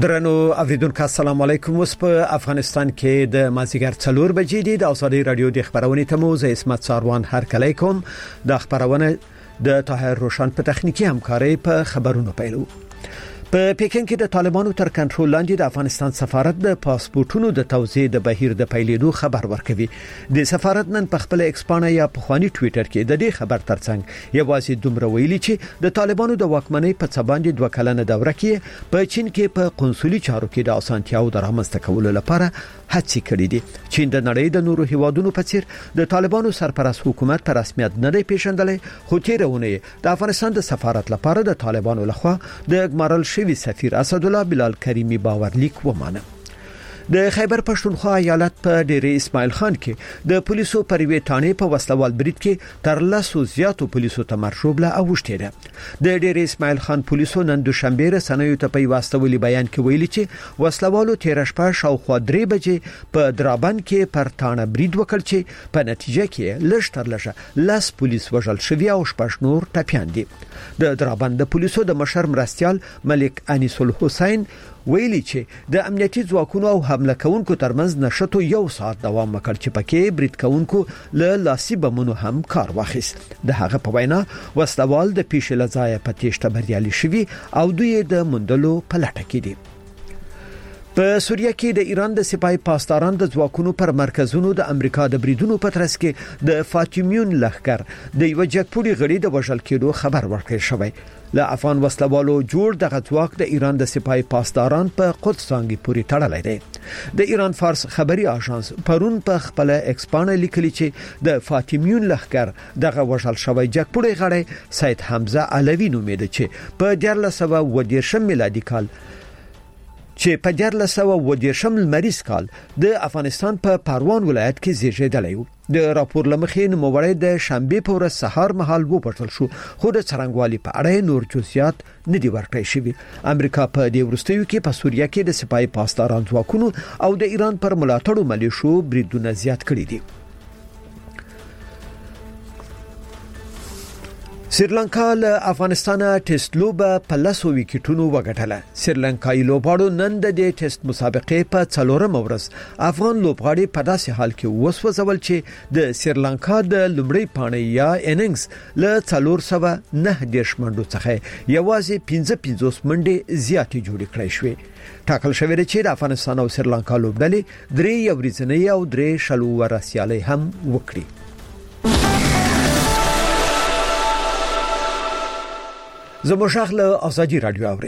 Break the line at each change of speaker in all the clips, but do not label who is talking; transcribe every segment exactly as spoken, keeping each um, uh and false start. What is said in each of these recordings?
درنو اوریدونکو السلام علیکم. اوس په افغانستان کې د مازیګر څلور بجې دي. د ازادي رادیو د خبرونې تمو زه اسمت ساروان هر کله کوم. د خبرونه د طاهر روشن په تخنیکی همکاري په خبرونو پیلو. په پیکن کې د طالبانو تر کنټرول لاندې د افغانستان سفارت د پاسپورتونو د توزیع د بهیر د پیلېدو خبر ورکوي. د سفارت نن په خپل ایکسپانه یا په خواني ټوئیټر کې د دې خبر ترڅنګ یوازې دومره ویلي چې د طالبانو د واکمنۍ په څ باندې دوه کلنه دوره کې په چین کې په قونسولي چارو کې د اسانتیاو د رامنځته کولو لپاره هڅې کړې دي. چین د نړۍ د نورو هیوادونو په څیر د طالبانو سرپرست حکومت په رسمیت نه دی پیژندلی، خو تیرونه د افغانستان د سفارت لپاره د طالبانو لخوا د ګمارل شوی سفیر اسدالله بلال کریمی باورلیک ومانه. د خیبر پښتونخوا ایالت په ډیره اسماعیل خان کې د پولیسو پریوي ټانې په وسلوال برید کې تر لاسو زیاتو پولیسو ته مرشوبله اوښتې ده. د ډیره اسماعیل خان پولیسو نن دوشنبه رسنیو ته په واستولي بیان کې ویلي چې وسلوالو تیر شپه شاوخوا درې بجې په درابن کې پر ټانه برید وکړ چې په نتیجه کې لږ تر لږه لاس پولیس وژل شوی او شپږ نور ټپيان دي. د درابن د پولیسو د مشر مرستيال ملک انیس الحسین ویلي چې د امنیتي ځواکونو او حمله کوونکو ترمنځ نشټو یو ساعت دوام وکړ چې پکې برید کوونکو له لاسي بمونو هم کار واخیست. د هغه په وینا وسلوال د پیښې لځای په تیښته بریالي شوي او دوی د مندلو په لټه کې دي. په سوریه کې د ایران د سپای پاسداران د ځواکونو پر مرکزونو د امریکا د بریدونو په ترڅ کې د فاطمیون لښکر د یو جګپوړي غړي د وژل کېدو خبر ورکړی شوی. له افغان وسلوالو جوړ دغه ځواک د ایران د سپای پاسداران په قدس څنګه پوری تړلای دی. د ایران فارس خبري اژانس پرون په خپل ایکسپانه لیکلي چې د فاطمیون لښکر دغه وژل شوی جګپوړي غړي سید حمزه علوی نومېده چې په دیارلس سوه اووه دېرشم میلادي کال چې په دیارلس سوه اووه دېرشم لمریز کال د افغانستان په پروان ولایت کې زیږیدلی و. د راپور لمخې نوموړی د شنبه په ورځ سهار مهال وپټل شو، خو د څرنګوالي په اړه نور جزئیات نه دی ورکړی شوی. امریکا په دې وروستیو کې په سوریه کې د سپای پاسداران ځواکونو او د ایران پر ملاتړو ملیشو بریدونه زیات کړي دي. سریلانکا له افغانستان ټیسټ لوبه په لاسو وکټونو وګټله. سریلانکایي لوبغاړو نن د دې ټیسټ مسابقې په څلورم ورځ افغان لوبغاړي په داسې حال کې وسوځول چې د سریلانکا د لومړی پاڼې یا اننګز له څلور سوه نه دېرش منډو څخه یوازې پنځه پنځوس منډې زیاتې جوړې کړې شوې. ټاکل شوی دی چې د افغانستان او سریلانکا لوبډلې درې یو ورځنۍ او درې شلو ورسیالۍ هم وکړي. زموږ له ازادي رادیو اوري.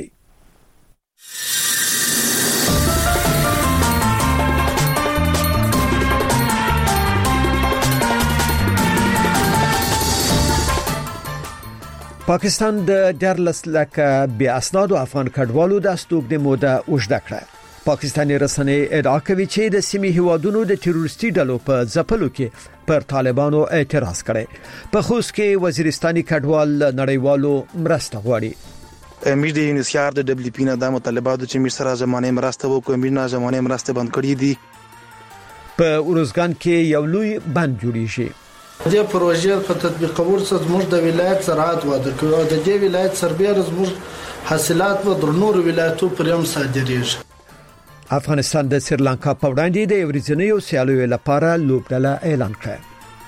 پاکستان د دیارلس لکه بیا اسنادو افغان کډوالو د استوګنې موده اوږده کړه. پاکستاني رسنۍ ادعا کوي چې د سیمې هیوادونو د تروریستي ډلو په ځپلو کې پر طالبانو اعتراض کړي. په خوست کې وزیرستاني کډوال نړیوالو مرسته غواړي.
امیر د انسیار د دبليو پی نه د مطالباتو چې میر سره زمانه مرسته وکړي، امیر نه زمانه مرسته بند کړي دي.
په اورزګان کې یو لوی بند جوړیږي.
د پروژې په تطبیقولو سره زموږ د ولایت زراعت وده کوي او د دې ولایت سربېره زموږ حاصلات و در نور ولایتو پرېم صادریږي.
افغانستان د سریلانکا په وړاندې د ورځنیو سیالیو لپاره لوبډله اعلان کړه.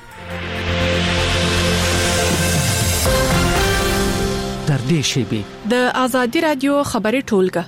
تر دې شیبې
د ازادي رادیو خبري ټولګه.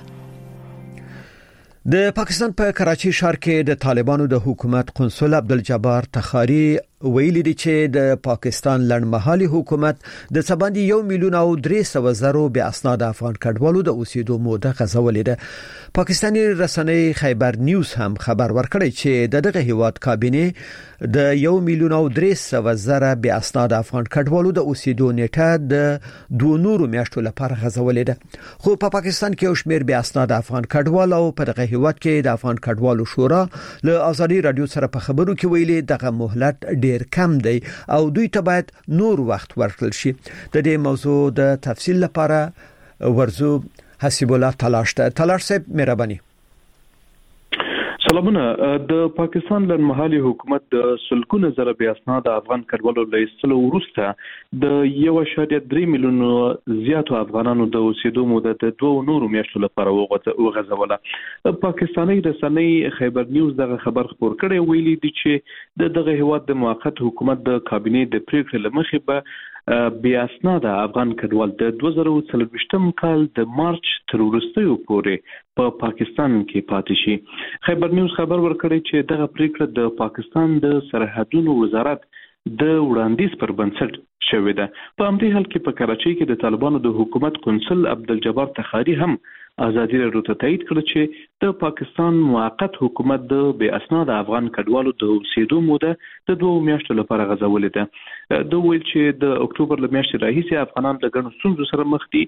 د پاکستان په کراچي ښار کې د طالبانو د حکومت قنصل عبدالجبار تخاری ویلي دي چې د پاکستان لړمحالي حکومت د سباندي یو میلیون او درې سوه زرو بیا اسناد افغان کډوالو د اوسېدو موده غځولې ده. پاکستاني رسنۍ خیبر نیوز هم خبر ورکړی چې د دغه هیواد کابینه د یو میلیون او درې سوه زره بیا اسناد افغان کډوالو د اوسېدو نیټه د دوه نورو میاشتو لپاره غځولې ده. خو په پاکستان کې یو شمېر بیا اسناد افغان کډوال او په دغه هیواد کې د افغان کډوالو شورا له ازادي رادیو سره په خبرو کې ویلي دغه مهلت ډیر کم دی او دوی ته باید نور وخت ورکړل شي. د دې موضوع د تفصیل لپاره ورزو حسیب الله تلاش ته. تلاش صاحب مهرباني.
سلامونه. د پاکستان لنمحالي حکومت د سلګونه زره بې اسناده افغان کډوالو له ایستلو وروسته د یو اشاریه درې میلیونو زیاتو افغانانو د اوسېدو موده د دوه نورو میاشتو لپاره وغځوله. پاکستاني رسنۍ خیبر نیوز دغه خبر خپور کړی، ویلي دي چې د دغه هیواد د موقت حکومت د کابینې د پریکړې له مخې به بې اسناده افغان کډوال د دوه زره څلوېښتم کال د مارچ تر وروستیو پورې په پاکستان کې پاتې شي. خیبر نیوز خبر ورکړی چې دغه پریکړه د پاکستان د سرحدونو وزارت د وړاندیز پر بنسټ شوې ده. په همدې حال کې په کراچۍ کې د طالبانو د حکومت قونسل عبدالجبار تخاری هم ازادي راډیو ته تایید کړ چې د پاکستان موقت حکومت د بې اسناده افغان کډوالو د اوسېدو موده د دوه میاشتو لپاره غځولې ده. د ویل چې د اکتوبر له میاشتې راهیسې افغانان د ګڼو ستونزو سره مخ دي،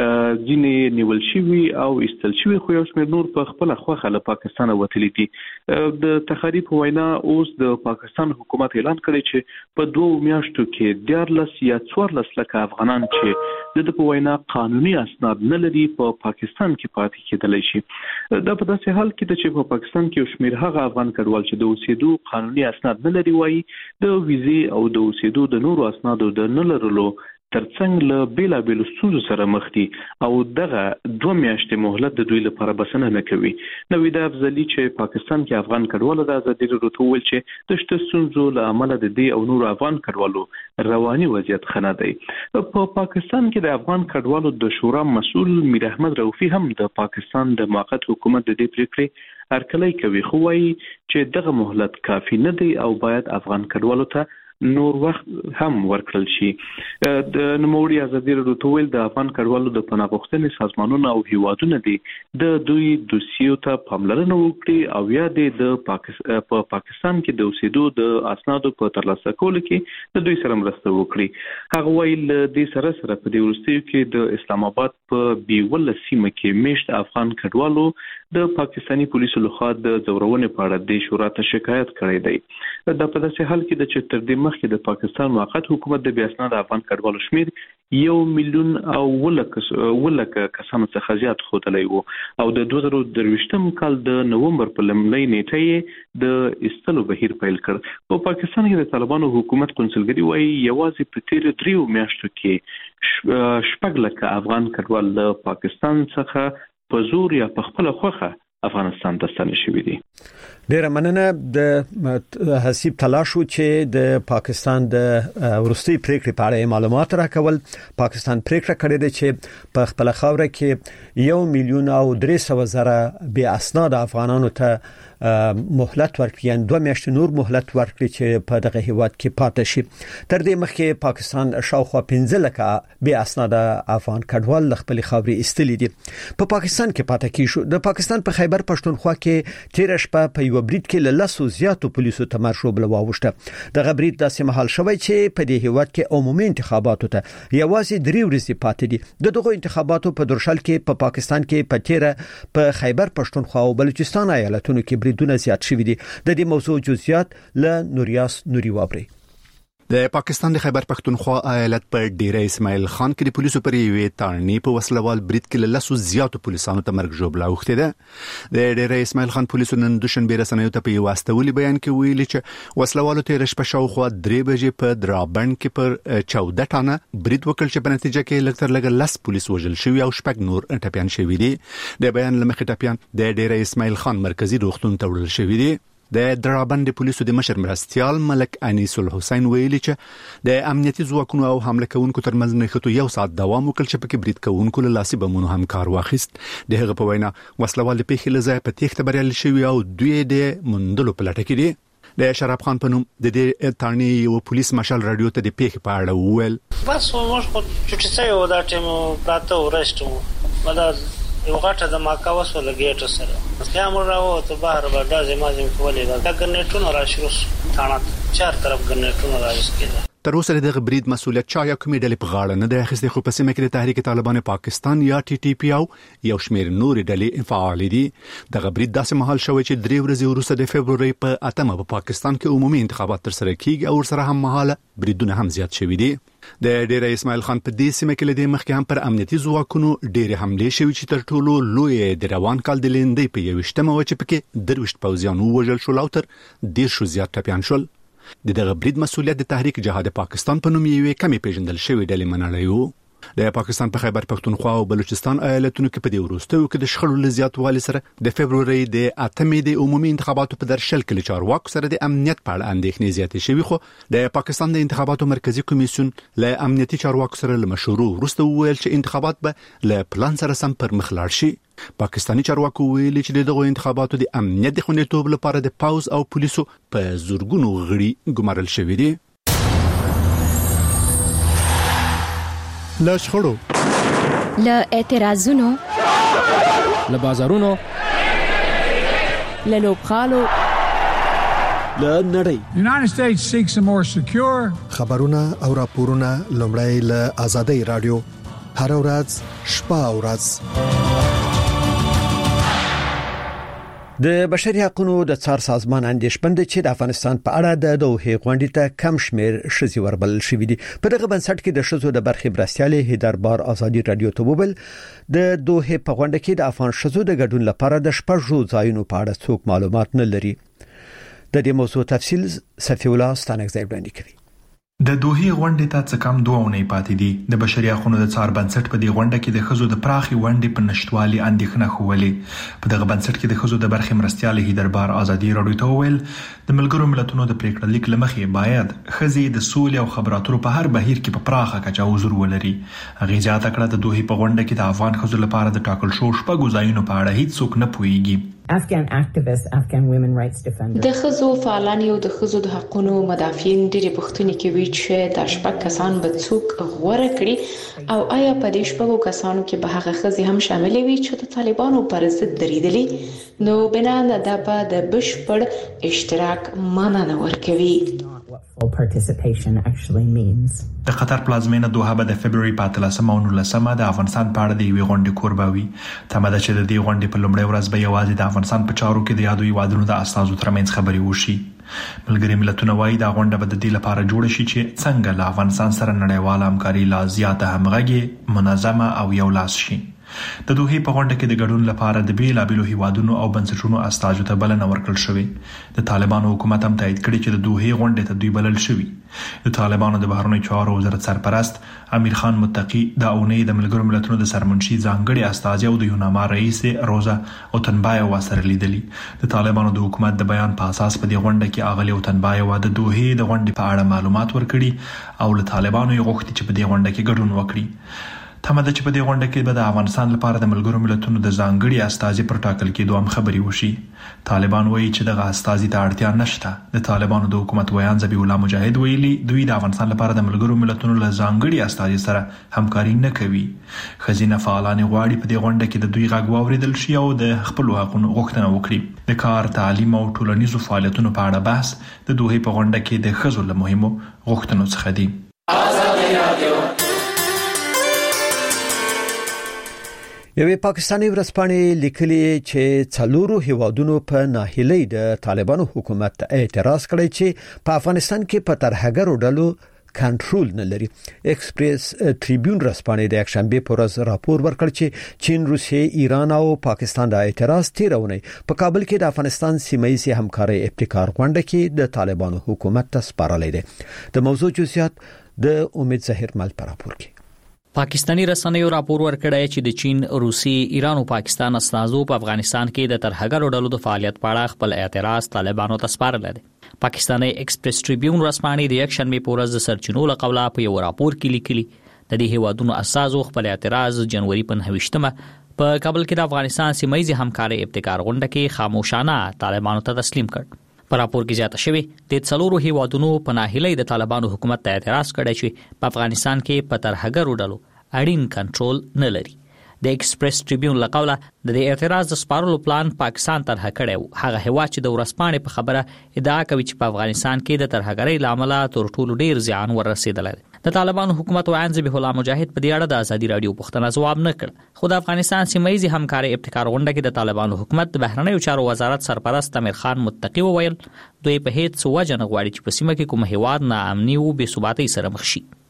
ځینې نیول شوي او ایستل شوي، خو یو شمېر نور په خپله خوښه له پاکستانه وتلي دي. د تخاری په وینا اوس د پاکستان حکومت اعلان کړی چې په دوه میاشتو کې دیارلس یا څوارلس لکه افغانان چې د په وینا قانوني اسناد نه لري په پاکستان کې پاتې کېدلی شي. دا په داسې حال کې ده چې په پاکستان کې یو شمېر هغه افغان کډوال چې د اوسېدو قانوني اسناد نه لري وایي د ویزې او د اوسېدو د نورو اسنادو د نه لرلو ترڅنګ له بیلابیلو ستونزو سره مخ دي او دغه دوه میاشتې مهلت د دوی لپاره بسنه نه کوي. نویدا افضلي چې پاکستان کې افغان کډوالو د ازادي راډیو ته وویل چې د شته ستونزو له امله د دې او نورو افغان کډوالو رواني وضعیت ښه نه دی. په پاکستان کې د افغان کډوالو د شورا مسؤل میر احمد روفي هم د پاکستان د موقت حکومت د دې پریکړې هرکلی کوي، خو وایي چې دغه مهلت کافي نه دی او باید افغان کډوالو ته نور وخت هم ورکړل شي. د نوموړي ازادي راډیو ته ویل د افغان کډوالو د پناه غوښتنې سازمانونه او هیوادونه دي د دوی دوسیو ته پاملرنه وکړي او یا د پاکستان په پاکستان کې د اوسېدو د اسنادو په ترلاسه کولو کې د دوی سره مرسته وکړي. هغه ویل د سره سره په دې وروستیو کې د اسلام آباد په بیول سیمه کې میشت افغان کډوالو د پاکستاني پولیسو لخوا د ځورونې په اړه د شورا ته شکایت کړی دی. دا په داسې حال کې د چې تر دې مخکې د پاکستان موقت حکومت د بې اسناده افغان کډوالو شمیر یو میلیون او ولکه کسانو څخه زیات ښودلی و او د دوه زره درویشتم کال د نومبر په لومړۍ نیټه یې د ایستلو بهیر پیل کړ. په پاکستان کې د طالبانو حکومت قونسلګري وایي یوازې په تیرو دریو میاشتو کې شپږ لکه افغان کډوال له پاکستان څخه په زور یا په خپله خوښه افغانستان ته ستانه شوي دي.
ډیره مننه. د حسیب تلاشو چې د پاکستان د ورستي پریکړې په اړه معلومات راکول. پاکستان پریکړه کړې ده چې په خپل خاوره کې یو میلیون او درې سوه زره بې اسناد افغانانو ته مهلت ورکړي، یعنی دوه میاشتې نور مهلت ورکړي چې په دغه هیواد کې پاتې شي. تر دې مخکې پاکستان شاوخوا پنځه لکه بې اسناد افغان کډوال خپل خاورې ایستلي دي. په پاکستان کې پاتې کیږي. د پاکستان په خیبر پښتونخوا کې تیر شپه په یو برید کې له لسو زیاتو پولیسو تمرشوب لواوښته. دغه برید داسې مهال شوی چې په دې هیواد کې عمومي انتخاباتو ته یوازې درې ورځې پاتې دي. د دغه انتخاباتو په درشل کې په پا پاکستان کې په تیر په خیبر پښتونخوا او بلوچستان ایالتونو کې بریدونه زیات شوي دي. د دې موضوع جزئیات له نوریاس نوري وابري.
د پاکستان د خیبر پښتونخوا ایالت په ډیره اسماعیل خان کې د پولیسو پر یوې تارنې په وسلوال برید کې له لسو زیاتو پولیسانو ته مرګ ژوبله اوښتې ده. د ډیره اسماعیل خان پولیسو نن دوشنبه رسنیو ته په یو واستولي بیان کې ویلي چې وسلوالو تیر شپه شاوخوا درې بجې په درابند کې پر چودہ ټانه برید وکړ چې په نتیجه کې لږ تر لږه لس پولیس وژل شوي او شپږ نور ټپیان شوي دي. د بیان له مخې ټپیان د ډیره اسماعیل خان مرکزی روغتون ته وړل شوي دي. د درابند پولیسو د مشر مرستيال ملک انیس الحسین ویلي چې د امنیتي ځواکونو او حمله کوونکو ترمنځ نښتو یو ساعت دوام وکړ چې پکې برید کوونکو له لاسي بمونو هم کار واخیست. د هغه په وینا وسلوال پیښې له ځای په تېښته بریالي شوي او دوی د موندلو په لټه کې دي. د شراب خان په نوم د دې تارنې یو پولیس مشال رادیو ته د پیښې په اړه وویل.
بس موږ خو چې څه یو دا ټیم پراته ورشتو مدار یو غټه د ماکا وسو لګیټ سره بیا موږ راو ته بهر باندې زمازم کولې دا ګرنیټونه راشروس ثانات چار طرف ګرنیټونه راځي.
تر اوسه دغه برید مسؤلیت چا یا کومې ډلې په غاړه نه ده اخیستې، خو په سیمه کې د تحریک طالبان پاکستان یا ټي ټي پی او یو شمېر نورې ډلې فعال دي. دغه برید داسې مهال شوی چې درې ورځې وروسته د فبرورۍ په اتمه په پاکستان کې عمومي انتخابات ترسره کیږي او ورسره هم مهاله بریدونه هم زیات شوي دي. د ډیره اسماعیل خان په دې سیمه کې لدې مخکې هم پر امنیتي ځواکونو ډېر حمله شوې چې تر ټولو لوی د روان کال د لیندې په یوشتمه و چې پکې دروشت پوځیان ووژل شول او تر ډیر شو زیات ټپیان شول. د دغه برید مسؤلیت د تحریک جهاد پاکستان په نوم یوې کمی پیژندل شوې ډلې منلې وو. د پاکستان په خیبر پختونخوا او بلوچستان ایالتونو کې په دې وروستیو کې د شخړو له زیاتوالي سره د فبروري د اتمې د عمومي انتخاباتو په درشل کې چارواکو سره د امنیت په اړه اندېښنې زیاتې شوې، خو د پاکستان د انتخاباتو مرکزی کمیسیون له امنیتي چارواکو سره له مشورو وروسته وویل چې انتخابات به له پلان سره سم پر مخ لاړ شي. پاکستاني چارواکو ویلي چې دغه انتخاباتو د امنیت د خوندیتوب لپاره د پاوز او پولیسو په زورګونو غړي ګمارل شوي دي. له شخړو،
له اعتراضونو،
له بازارونو،
له لوبغالو،
له نړۍ.
United States seeks a more secure
خبرونه او راپورونه لومړی له آزادۍ رادیو هر ورځ شپه او ورځ.
د بشري حقوقو د څار سازمان اندیشمند چې د افغانستان په اړه د دوه غونډې ته کم شمیر شذي وربل شوې دي. په دغه بنسټ کې د شذو د برخې برسیالي هیدربار آزادي رادیو ته وبل د دوه په غونډه کې د افغان شذو د ګډون لپاره د شپږو ځایونو په اړه څوک معلومات نه لري. د دې موضوع تفصیل صفی الله ستانکزی وړاندې کوي.
د دوه غونډې ته څه کم دوه اونۍ پاتې دي. د بشري حقوقو د څار بنسټ په دې غونډه کې د خزو د پراخي ونډې په نشټوالي اندېښنه خوولې. په دغه بنسټ کې د خزو د برخې مرستيال هیدربار آزادي رادیو ته ویل د ملګرو ملتونو د پریکړه لیک لمخې باید خزي د سولې او خبراتو په هر بهیر کې په پراخه کچه حضور ولري. هغه ځاته کړه د دوه په غونډه کې د افغان خزو لپاره د ټاکل شو شپږ ځایونو په اړه هیڅ څوک نه پوهیږي.
Afghan activists, Afghan women rights defenders.
د خزو فعالان یو د خزو د حقوقو مدافعین ډېری پوښتنې کوي چې د شپږ کسان به څوک غوړه کړي او آیا په دې شپږو کسانو کې به هغه خزي هم شامل وي چې د طالبانو پر ضد دریدلي، نو بنان د په د بشپړ اشتراک معنا نه ورکوي.
Full participation actually means.
د قطر پلازمینه دوحه به د فبرवरी په اتلسمه او نولسمه د افغانستان په اړه د یوې غونډې کوربوي. تمه ده چې د دې غونډې په لومړۍ ورځ به یوازې د افغانستان په چارو کې د یادو هیوادونو د استازو ترمنځ خبرې وشي. ملګري ملتونه وايي دا غونډه به د دې لپاره جوړه شي چې څنګه له افغانستان سره نړیواله همکاري لا زیاته همغږي، منظمه او یو لاس شي. د دوه په غونډه کې د ګډون لپاره د بیلابیلو هیوادونو او بنسټونو استازو ته بلنه ورکړل شوې. د طالبانو حکومت هم تایید کړی چې د دوه غونډې ته دوی بلل شوي. د طالبانو د بهرنیو چارو وزارت سرپرست امیر خان متقی د اونۍ د ملګرو ملتونو د سرمنشي ځانګړي استاذ او د یوناما رئیس روزا اوتنبایو سره لیدلی. د طالبانو د حکومت د بیان په اساس په دې غونډه کې اغلی اوتنبایو د دوه د غونډې په اړه معلومات ورکړي او له طالبانو یې غوښتي چې په دې غونډه کې ګډون وکړي. تمه ده چې په دې غونډه کې به د افغانستان لپاره د ملګرو ملتونو د ځانګړي استازي پر ټاکل کېدو هم خبرې وشي. طالبان وایي چې دغه استازي ته اړتیا نشته. د طالبانو د حکومت ویان ذبیح الله مجاهد ویلي دوی د افغانستان لپاره د ملګرو ملتونو له ځانګړي استازي سره همکاري نه کوي. خزینه فعالان غواړي په دې غونډه کې د دوی غږ واوریدل شي او د خپل حقوقو غوښتنه وکړي. د کار، تعلیم او ټولنیزو فعالیتونو په اړه بحث د دوه په غونډه کې د خزو له مهمو غوښتنو څخه دی. آزادي رادیو
یوې پاکستاني ورځپاڼې لیکلي چې څلورو هیوادونو په ناهیلۍ د طالبانو حکومت اعتراض کړی چې په افغانستان کې په ترهګرو ډلو کنټرول نه لري. ایکسپریس ټریبیون ورځپاڼې د یکشنبه په ورځ راپور ورکړ چې چین، روسیې، ایران او پاکستان د اعتراض تیرونی په کابل کې د افغانستان سیمایي همکاري ابتکار غونډه کې د طالبانو حکومت ته سپارلې ده. د موضوع جزئیات د امید ظاهر مل پر راپور کې.
پاکستانی رسنیو راپور ورکړی چې د چین، روسي، ایران او پاکستان استازو په افغانستان کې د ترهګرو ډلو د فعالیت په اړه خپل اعتراض طالبانو ته سپارلی دی. پاکستاني ایکسپریس ټریبیون ورځپاڼې د یکشنبه په ورځ د سرچینو له قوله په یو راپور کې لیکلي د دې هیوادونو استازو خپل اعتراض جنوري په نهویشتمه په کابل کې د افغانستان سیمایي همکاري ابتکار غونډه کې خاموشانه طالبانو ته تسلیم کړ. په راپور کې زیاته شوی د څلورو هیوادونو په ناهیلۍ د طالبانو حکومت ته اعتراض کړی چې په افغانستان کې په ترهګرو ډلو اړین کنټرول نه لري. د ایکسپریس ټریبیون له قوله د دې اعتراض د سپارلو پلان پاکستان طرح کړی. هغه هیواد چې د ورځپاڼې په خبره ادعا کوي چې په افغانستان کې د ترهګرۍ لامل تر ټولو ډیر زیان ورسېدلی. د طالبانو حکومت ویان ذبیح الله مجاهد په دې اړه د ازادي رادیو پوښتنه ځواب نه کړ. خو د افغانستان سیمایي همکاري ابتکار غونډه کې د طالبانو حکومت د بهرنیو چارو وزارت سرپرست امیر خان متقی وویل دوی په هیڅ وجه نه غواړي چې په سیمه کې کوم هیواد ناامني او بې ثباتۍ سره مخ شي.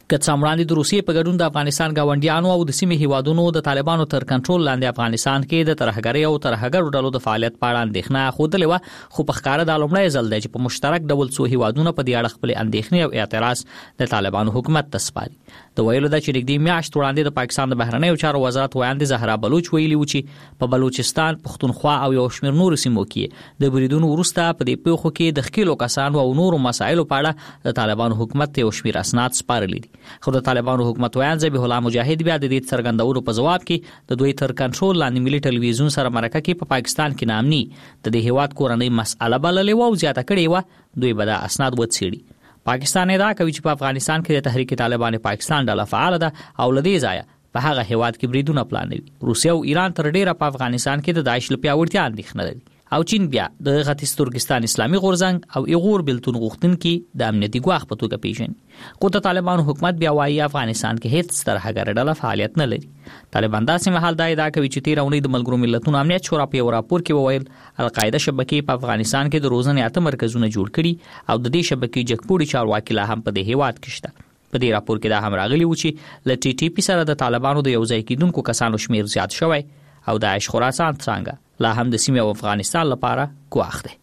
که څومره د روسیې په ګډون د افغانستان گاونډیانو او د سیمې هیوادونو د طالبانو تر کنټرول لاندې افغانستان کې د ترهګرۍ او ترهګرو ډلو د فعالیت په اړه اندېښنه خوده لوي، خو په ښکاره د لومړی ځل دی چې په مشترک ډول څو هیوادونو په دې اړه خپل اندېښنې او اعتراض د طالبانو حکومت ته سپاري. د ویلو د چې نږدې میاشت وړاندې د پاکستان د بهرنیو چارو وزارت وایاند زهرا بلوچ ویلي و چې په بلوچستان، پښتونخوا او یو شمېر نورو سیمو کې د بریدونو وروسته په دې پیښو کې د ښکېلو کسانو او نورو مسایلو په اړه د طالبانو حکومت ته یو شمېر اسناد سپارلي دي. خو د طالبانو حکومت وایاند ذبیح الله مجاهد بیا د دې څرګندولو په جواب کې د دوی تر کنټرول لاندې ملي ټلویزیون سره مرکه کې په پاکستان کې نامني د دې هیواد کورنۍ مسأله بللې او زیاته کړې و، دوی به دا اسناد وڅېړي. پاکستان ادعا کوي چې په افغانستان کې د تحریک طالبان پاکستان ډله فعال ده او لدې ځایه په هغه هیواد کې بریدونه پلانوي. روسیا او ایران تر ډیره په افغانستان کې د داعش لپاره پیاوړتیا اندېښنه لري او چین بیا د ختیځ ترکستان اسلامي غورځنګ او ایغور بلتون غوښتونکي د امنیتي ګواښ په توګه پیژني. خو د طالبانو حکومت بیا وایي افغانستان کې هیڅ ترهګر ډله فعالیت نه لري. طالبان داسې مهال دا ادعا کوي چې تیر اونۍ د ملګرو ملتونو امنیت شورا په یو راپور کې وویل القاعده شبکې په افغانستان کې د روزنې اته مرکزونه جوړ کړي او د دې شبکې جګپوړي چارواکي لا هم په دې هیواد کې شته. په دې راپور کې دا هم راغلی و چې ل ټي ټي پی سره د طالبانو د یو ځای کېدونکو کسانو شمیر زیات شوی او د عاش خراسان څنګه لا هم د سیمې او افغانستان لپاره ګواښ دی.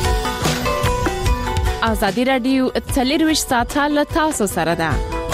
ازادي رادیو څلرویشت ساعته له تاسو سره ده.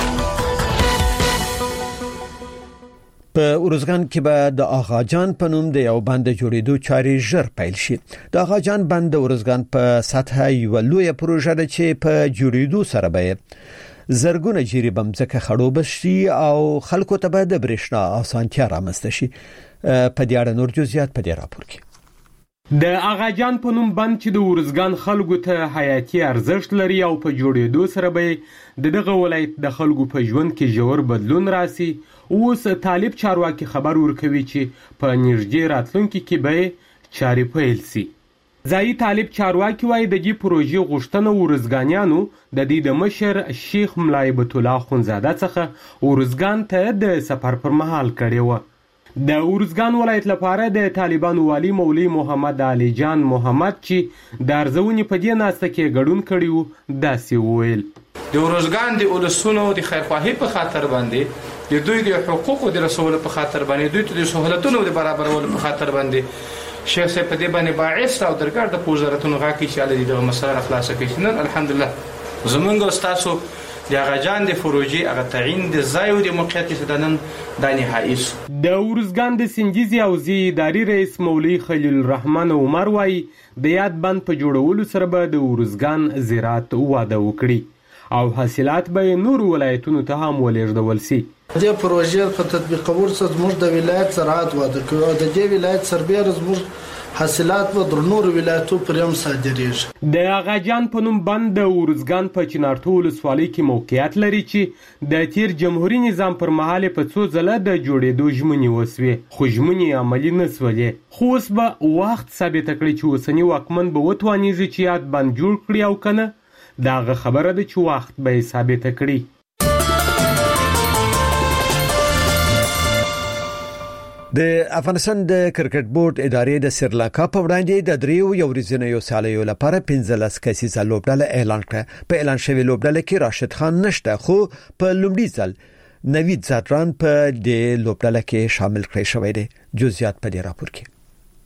په اورزګان کې به د آغاجان په نوم د یو بند جوړېدو چارې ژر پیل شي. د آغاجان بند د اورزګان په سطح یو لوی پروژه ده چې په جوړېدو سره به زرګونه جری بمځکه خړوب شي او خلکو ته به د برېښنا اسانتیا رامنځته شي. په دې اړه نور جزئیات په دې راپور کې.
د آغاجان په نوم بند چې د اورزګان خلکو ته حیاتي ارزښت لري او په جوړېدو سره به د دغه ولایت د خلکو په ژوند کې ژور بدلون راسي. اوس طالب چارواکي خبر ورکوي چې په نږدې راتلونکي کې به چارې پیل شي. ځایي طالب چارواکي وایي د دې پروژې غوښتنه اورزګانیانو د دې د مشر شیخ ملا هیبت الله خونزاده څخه اورزګان ته د سفر پر مهال کړې وه. د اورزګان ولایت لپاره د طالبانو والی مولوي محمد علي جان محمد چې د ارزونې په دې ناسته کې ګډون کړی و داسې وویل:
د اورزګان د ولسونو د خیرخواهي په خاطر باندې، د دوی د حقوقو د رسولو په خاطر باندې، دوی ته د سہولتونو د برابرولو په خاطر باندې شیخ صاحب په دې باندې باعث او درګر د وزارتونو غاکي چې علي دغه مسله خلاصه کړي. نن الحمدلله زمونږ استادو د آغاجان د فروجي هغه تعین د ځای او د موقعیت څخه نن د نهایي
د اورزګان د سنجیزي او زی اداري رئیس مولوي خلیل الرحمن عمر وایي د یاد بند په جوړولو سره به د اورزګان زراعت واده وکړي او حاصلات به نور ولایتونو ته هم ولېږدول شي.
د پروژې په تطبیقولو سره زموږ د ولایت زراعت واده کوي او د دې ولایت سربېره زموږ حاصلات به در نور ولایتو پرېم صادریږي.
د آغاجان په نوم بند د اورزګان په چنارتو ولسوالۍ کې موقعیت لري چې د تیر جمهوریت نظام پر مهال په څو ځله د جوړېدو ژمنې وسوې، خو ژمنې عملي نه شولې. خو اوس به وخت ثابته کړي چې اوسني واکمن به وتوانیږي چې یاد بند جوړ کړي او کنه دغه خبره ده چې وخت به ثابته کړي.
د افغانستان د کرکټ بورډ ادارې د سریلانکا په وړاندې د دریو یو ورځنیو سالیو لپاره پنځلس کسیزه لوبډله اعلان کړه. په اعلان شوی لوبډله کې راشد خان نشته، خو په لومړي ځل نوید زادران په دې لوبډله کې شامل کړی شوی دی. جزئیات په دې راپور کې.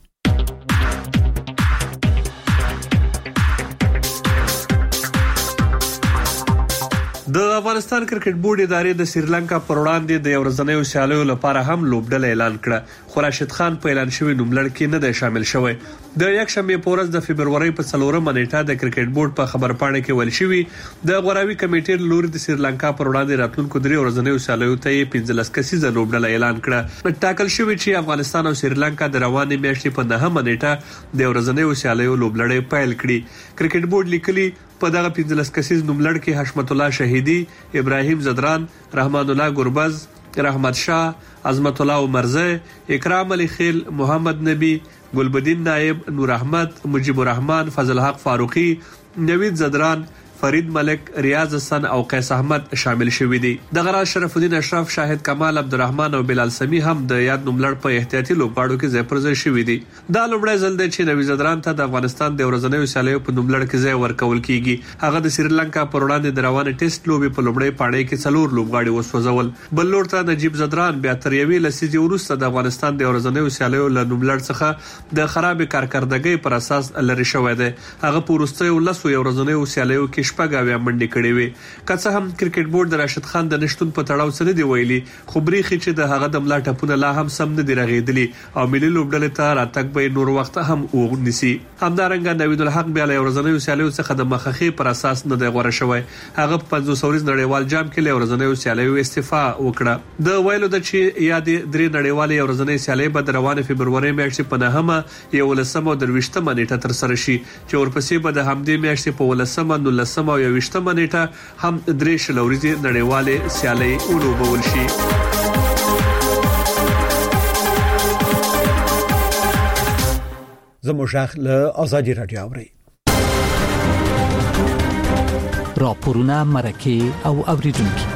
د افغانستان کرکټ بورډ ادارې د سریلانکا پر وړاندې د یو ورځنیو سیالیو لپاره هم لوبډله اعلان کړه، خو راشد خان په اعلان شوی نوملړ کې نه دی شامل شوی. د یک شنبه په ورځ د فبرवरी په څلورمه نیټه د کرکټ بورډ په خبرپاڼه کې ویل شوی د غوراوي کمیټې لوري د سریلانکا پر وړاندې راتلونکو درې ورځنیو سیالیو ته پنځلس کسیزه لوبډله اعلان کړه. ټاکل شوی چې افغانستان او سریلانکا د روانې میاشتې په نهمه نیټه د ورځنیو سیالیو لوبډله پیل کړي. کرکټ بورډ لیکلي په دغه پنځلس کسیز نوملړ کې حشمت الله شهیدی، ابراهیم زدران، رحمان الله ګربز، رحمت شاه، عظمت الله عمرزه، اکرام علي خیل، محمد نبی، ګلبدین نائب، نور احمد، مجيب الرحمن، فضل حق فاروقی، نوید زدران، فرید ملک، ریاض حسن او قیس احمد شامل شوي دي. د غراز شرف الدین اشرف، شاهد کمال، عبدالرحمن او بلال سمی هم د یاد نوملړ په احتیاطي لوبغاړو کې ځای پر ځای شوي دي. دا لومړی ځل دی چې نوی زدران ته د افغانستان د ورځنیو سیالیو په نوملړ کې ځای ورکول کیږي. هغه د سریلانکا پر وړاندې د روانه ټیسټ لوبي په لومړی پاړۍ کې څلور لوبغاړي وسوځول. بل لور ته نجیب زدران بیا تر یوې لسیزې وروسته د افغانستان د ورځنیو سیالیو له نوملړ څخه د خراب کارکردګۍ پر اساس لری شوی دی. هغه په وروستیو لسو ورځنیو سیالیو کې شپږ اویا منډې کړې وې. که څه هم کرکټ بورډ د راشد خان د نشټون په تړاو څه نه دی ویلي، خو بریخي چې د هغه د ملا ټپونه لا هم سم نه دی رغېدلي او ملي لوبډلې ته راتګ به نور وخت هم وغنيسي. همدارنګه نوید الحق بیا له ورځنیو سیالیو څخه د مخخي پر اساس نه دی غوړه شوی. هغه په پنځوس ورځ نړیوال جام کې له ورځنیو سیالیو استعفا وکړه. د ویلو د چې یاد درې نړیوالې ورځنۍ سیالۍ به د روانه فبرवरी میاشتې په نهمه یو لسمه او درويشتمه نیټه تر سره شي، چې ورپسې به د همدې میاشتې په ولسمه نو لسمه او یوشتمه نیټه هم درې شلوريزي نړیوالې سیالۍ ولوبول شي.
زموږ له آزادی رادیو اوري
راپورونه مرکه او اوریدونکو.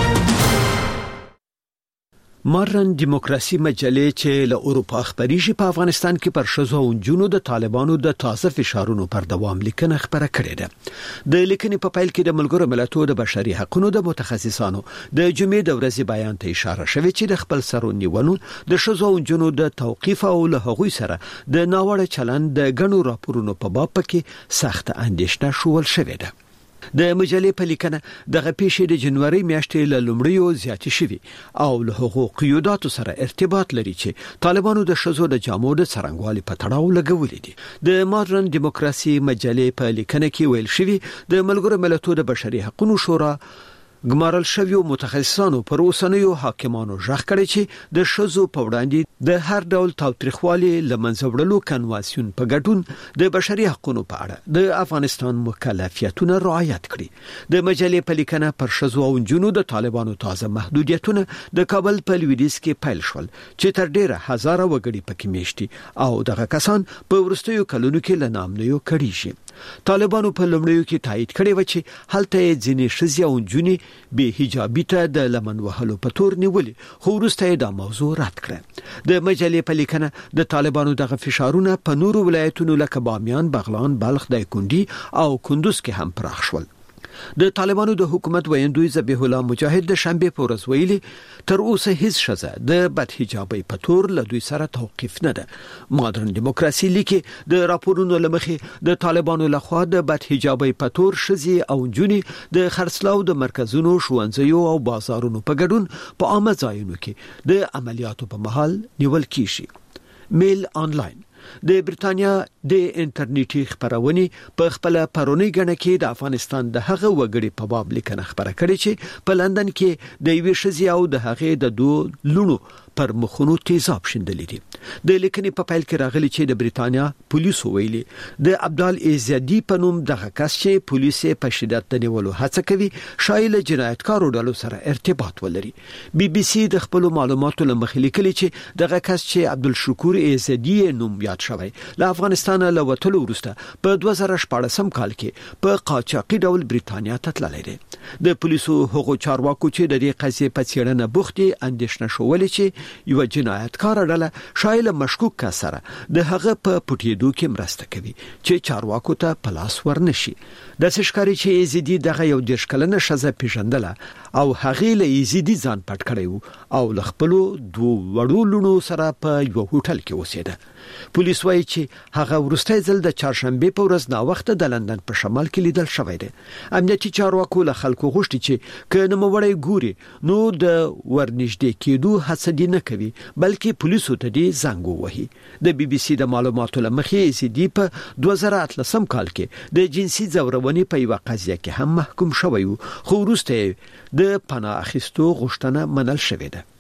مارن دیموکراسي مجلې چې له اروپا خبريږي په افغانستان کې پر شزو او جنونو د طالبانو د تازه فشارونو پر دوام لیکنه خبره کړې ده. د لیکنې په پیل کې د ملګرو ملتونو د بشري حقوقو د متخصصانو د جمعې د ورځې بیان ته اشاره شوې چې د خپل سرونیونو د شزو او جنونو د توقيف او له هغوی سره د ناوړه چلند د غنو راپورونو په باب کې سخت اندېښنه شول شوې ده. د مجلې په لیکنه دغه پیښې د جنوري میاشتې له لومړیو زیاتې شوي او له حقوقي قیوداتو سره ارتباط لري چې طالبانو د شزو د جامو د څرنګوالي په تړاو لګولې دي. د مارن دیموکراسي مجلې په لیکنه کې ویل شوی د ملګرو ملتونو د بشري حقوقو شورا ګمارل شویو متخصصانو پر اوسنیو حاکمانو ژغ کړي چې د شزو په وړاندې د هر ډول تاوتریخوالي لمنځه وړلو کنوانسیون په ګډون د بشري حقوقو په اړه د افغانستان مکلفیتونه رعایت کړي. د مجلې په لیکنه پر شزو او جنونو د طالبانو تازه محدودیتونه د کابل په لویدیځ کې پیل شول چې تر ډیره هزاره وګړي پکې میشتي او دغه کسان په ورستیو کلونو کې لنامنیو کړي شي. طالبانو په لومړیو کې تایید کړي و چې هلته ځینې شزي او جنونی به حجابي ته د لمن وهلو په تور نیولې، خو وروسته دا موضوع رد کړه. د مجلې په لیکنه د طالبانو دغه فشارونه په نورو ولایتونو لکه بامیان، بغلان، بلخ، دایکندي او کندوز کې هم پراخ شول. د طالبانو د حکومت ویندوی ذبیح الله مجاهد د شنبه په ورځ ویلي تر اوسه هیڅ شزه د بد حجابي په تور له دوی سره توقيف نه ده. مادرن دیموکراسي لیکي د راپورونو لمخې د طالبانو لخوا د بد حجابي په تور شزي او جونی د خرڅلاو د مرکزونو، شوونځیو او بازارونو په ګډون په عامه ځایونو کې د عملیاتو په محل نیول کیږي. میل آنلاین د برتانیا د انټرنیټي خبرونې په خپل پرونی غنه کې د افغانستان د هغه وګړي په باب لیکنه خبره کړې چې په لندن کې د یوې شزي او د هغه د دوه لونو پر مخونو تیزاب شندلې دي. د لیکنې په پیل کې راغلي چې د برتانیا پولیسو ویلي د عبدال ایزدی په نوم دغه کس چې پولیسو په شدت د نیولو هڅه کوي شایل جنایتکارو ډلو سره ارتباط ولري. بي بي سي د خپل معلوماتو لمخې لیکلي چې دغه کس چې عبدالشکور ایزدی نوم یاد شوی له افغانستان له وټلو وروسته په دوه زره شپږم کال کې په قاچاقي ډول برتانیا ته تللی دی. د پولیسو هغو چارواکو چې د دې قضیې په څېړنه بوختي اندېښنه شولې چې یو جنایتکار ډله شایل مشکوک کسره د هغه په پټېدو کې مرسته کوي چې چارواکو ته پلاس ورنشي. د سشکاري چې ایزدی دغه یو دیش کلنه شزه پیژندله او هغه له ایزدی ځان پټ کړی او ل خپل دوه وړو لونو سره په یو هوټل کې اوسېده. پولیس وايي چې هغه ورسته ځل د چهارشنبه په ورځ نا وخت د لندن په شمال کې لیدل شوی دی. امنیتي چارواکو له خلکو غوښتي چې کله موړی ګوري نو د ورنږدې کېدو هڅه دي نه کوي بلکې پولیسو ته دي زنګ ووهي. د بي بي سي د معلوماتو لمخې ایزدی په دوه زره اتلسم کال کې د جنسي ځورونې په یو قضیه کې هم محکوم شوی و، خو وروسته د پناه اخیستو غوښتنه منل شوې ده.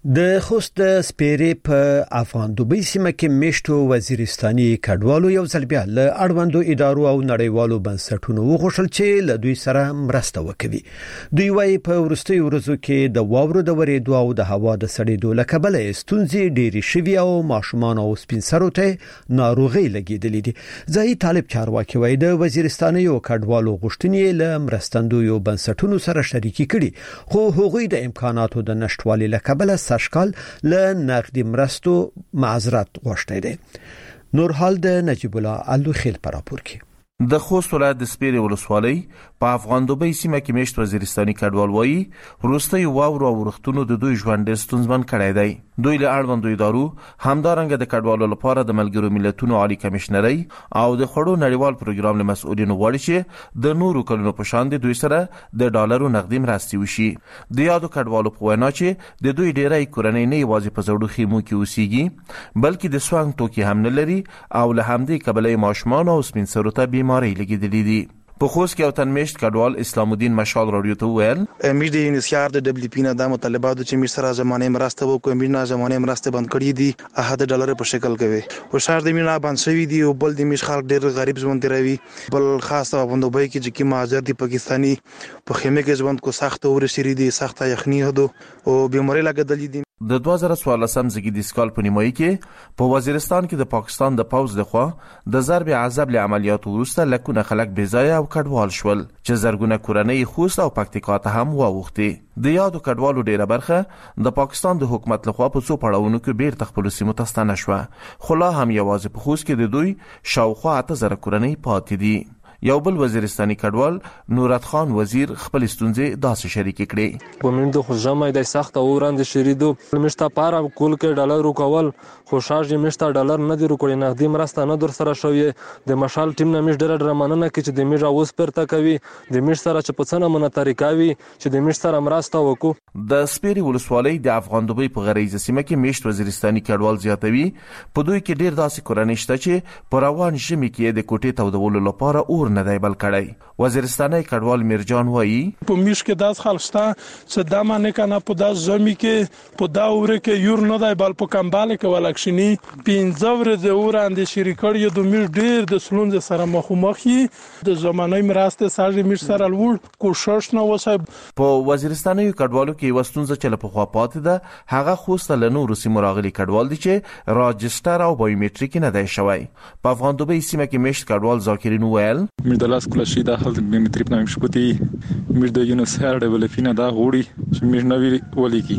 د خوست د سپيري په افغان دوبۍ سیمه کې میشتو وزیرستاني کډوالو یو ځل بیا له اړوندو ادارو او نړیوالو بنسټونو وغوښتل چې له دوی سره مرسته وکړي. دوی وايي په ورستي ورځو کې د واورو د ورېدو او د هوا د سړېدو له کبله ستونزې ډېرې شوي او ماشومان او سپینسرو ته ناروغي لګېدلې دي. ځای طالب چارواکي وايي د وزیرستاني او کډوالو غوښتنې له مرستندویو بنسټونو سره شریکي کړي، خو هغوی د امکاناتو د نشټوالي له کبله اشکال له نقدي مرستو معذرت غوښتي دي. نور حال د نجیب الله الوخیل پر راپور کې
د خوست ولایت د سپیري ولسوالۍ په افغان دوبۍ سیمه کې میشت وزیرستاني کډوال وایي وروستي واورو او ورښتونو د دوی ژوند ډېر ستونزمن کړی دی. دوی له اړوندو ادارو همدارنګه د کډوالو لپاره د ملګرو ملتونو عالی کمشنري او د خړو نړیوال پروګرام له مسؤلینو غواړي چې د نورو کلونو په شان د دوی سره د ډالرو نقدي مرستې وشي. د یادو کډوالو په وینا چې د دوی ډېری کورنۍ نه یوازې په زړو خیمو کې اوسېږي بلکې د سوانګ توکي هم نه لري او له همدې کبله ماشومان او سپین سرو ته بیماری لګېدلې دي. په خوست کې او تنمیشت کډوال اسلام الدین مشال رادیو ته ویل
امیر د انسیار د دبليو پی نه د مطالباتو چې میر سره زمانه مرسته وکړي امیر نه زمانه مرسته بند کړی دي احد ډالر په شکل کوي او شهر د مینا باندې شوی دی او بل د میش خلک ډېر غریب ژوند تیروي بل خاصه په دوبۍ کې چې کی مهاجر دي پاکستانی په خیمه کې ژوند کو سخت اور شری دي سخت یخنی هدو او بیماری لګیدلې دي.
د دوه زره څوارلسم زیږدیز کال په نیمایي کې په وزیرستان کې د پاکستان د پوز لخوا د ضرب عذاب له عملیاتو وروسته لکونه خلک بې ځایه او کډوال شول چې زرګونه کورنۍ خوست او پکتیکا ته هم واوښتي. د یادو کډوالو ډیره برخه د پاکستان د حکومت لخوا په څو پړاوونو کې بیرته خپل سیمو ته ستانه شوه، خو لا هم یوازې په خوست کې د دوی شاوخوا اته زره کورنۍ پاتې دي. یو بل وزیرستاني کډوال نورت خان وزیر خپل ستونزې داسې شریک کړي.
په منډه خو جمع د سخت اوران د شریدو مشته پاره کول کې ډالر کول خو شارج مشته ډالر نه دی کړی، نقدي مرسته نه در سره شوې. د مشال ټیم نه مش ډېر ډېر مننه کې چې د میجا اوس پرته کوي د میش سره چې په څنګه منطقي کوي چې د میش سره مرسته وکړو.
د سپيري ولسوالۍ د افغان دوبۍ په غریزه سیمه کې میشت وزیرستاني کډوال زیاتوي. په دوی کې ډېر داسې کورنۍ شته چې په روان ژمي کې د کوټې تودولو لپاره اور نه دی بل کړی. وزیرستاني کډوال میرجان وایي
په میش کې داس خلشته چې دا معنی کنه په داس ژمي کې په دا اور کې یور نه دی بل په کمباله کې ولکشنی پنځه ورځې اور اند شریکړی د میش ډیر د سلونز سره مخومخي د زمانه مرسته سره میش سره لوړ کوشش نه وسه.
په وزیرستاني کډوالو کې وستونزه چې په خوا پاتې ده هغه خوست له نورو سیمو راغلي کډوال دي چې راجستر او بایومټریک نه دی شوی. په افغان دوبۍ سیمه کې میشت کډوال ذاکرین ویل
لاس کله شي داخل د بیومټریک نام شپتي میر د یونیسر ډبل فینه دا غوړي چې میر نوی ولي کی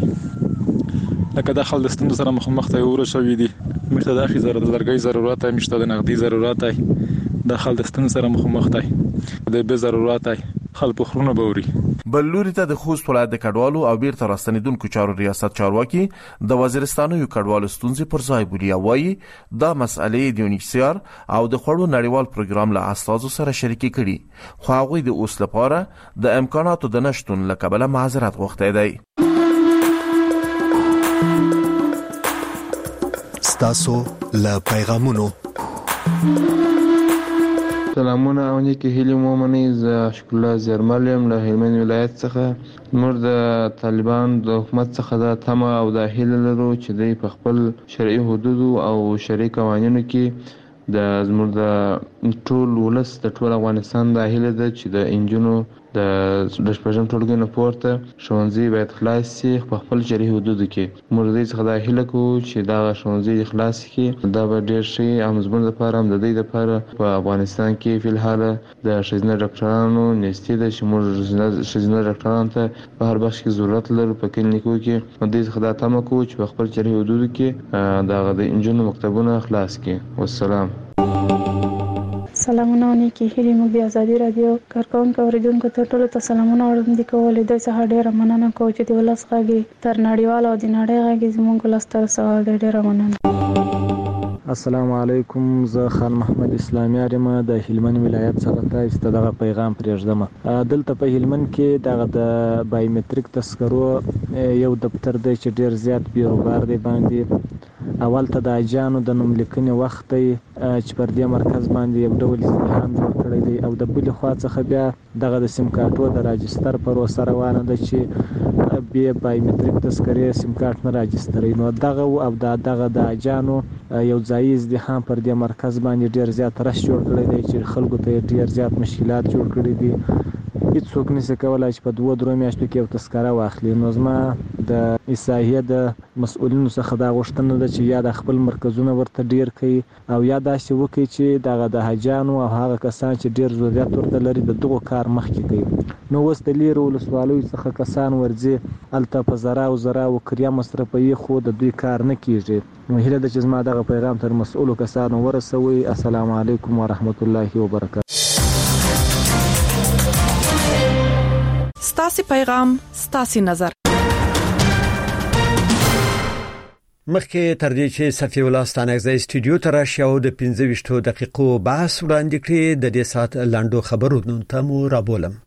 لکه داخل د ستند سره مخ ته ور شوې دي میر ته داخلي ضرورت لرګي ضرورت مشته د نقدي ضرورت داخل د ستند سره مخ ته د به ضرورت خلک خرونه بوري.
بل لوري ته د خوست ولایت د کډوالو او بیرته راستنیدونکو چارو ریاست چارواکي د وزیرستانو یو کډوالو ستونزې پر ځای بولی وایي دا مسئله د یونیسر او د خړو نړیوال پروګرام له استادو سره شریکي کړي، خو هغه د اوس لپاره د امکاناتو د نشټون له کبله معذرت غوښتي دی.
ستاسو له پیغامونو
سلامونه او نیکی هیلی مومنی ز شکل زرملیم له هلمند ولایت څخه نور د طالبان د حکومت څخه د تمه او د هیله لرو چې دوی په خپل شرعي حدود او شرعي قوانینو کې د زموږ د ټول ولس د ټول افغانستان د هیله ده چې د انجونو د شپږم ټولګي نه پورته ښوونځي باید خلاص شي په خپل شرعي حدودو کې. موږ د دې څخه د هیله کوو چې دا ښوونځي خلاص کړي، دا به ډېر ښه هم زموږ لپاره هم د دوی لپاره په افغانستان کې فی الحال د ښځینه ډاکټرانو نیستي ده چې موږ ښځینه ډاکټرانو ته په هر بخش کې ضرورت لرو په کلینیکو کې. نو دوی څخه دا تمه کوو چې په خپل شرعي حدودو کې دغه د انجونو مکتبونه خلاص کړي. والسلام.
سلامونه نیکی هیلې موږ د ازادي رادیو کارکونکو اوریدونکو ته ټولو ته سلامونه وړاندې کوو. دوی څخه ډیره مننه کوو چې د ولس غږ تر نړیوال او د نړۍ غږ زموږ ولس ته رسول. ډیره مننه.
السلام علیکم، زه خان محمد اسلامي ارم د هلمند ولایت څخه تاسو ته دغه پیغام پرېږدم. دلته په هلمند کې دغه د بایومټریک تذکرو یو دفتر دی چې ډیر زیات بیروبار دی باندې اول ته د اجانو د نوم لیکنې وخت چې پر دې مرکز باندې یو ډول ازدحام جوړ کړی دی او د بل خوا څخه بیا دغه د سیم کارتو د راجستر پروسه روانه ده چې بیا بایومټریک تذکرې سیم کارت نه راجستري نو دغه او دغه د اجانو یو ځای ازدحام پر دې مرکز باندې ډیر زیات رش جوړ کړی دی چې خلکو ته ډیر زیات مشکلات جوړ کړی دي. هیڅوک نشي کولای چې په دوه درو میاشتو کې یو تذکره واخلي. نو زما د اصلاحیه د مسؤلینو څخه دا غوښتنه ده چې یا د خپل مرکزونه ورته ډیر کوي او یا داسې وکړي چې دغه د حاجانو او هغه کسان چې ډیر ضرورت ورته لري د دغه کار مخکې کوي. نو اوس د لیرو ولسوالیو څخه کسان ورځي الته په زرا او زرا او کریا مصرفي خو د دوی کار نه کیږي. نو هیله ده چې زما دغه پیغام تر مسؤلو کسانو ورسوي. السلام علیکم ورحمت الله وبرکاته.
ستاسي پیغام ستاسي نظر.
مخکې تر دې چې صفي ولاستانه ځای استودیو ته راشي او د پنځه ویشت دقیقو بحث وړاندې کړي د دې سات لاندو خبرونو ته مو رابولم.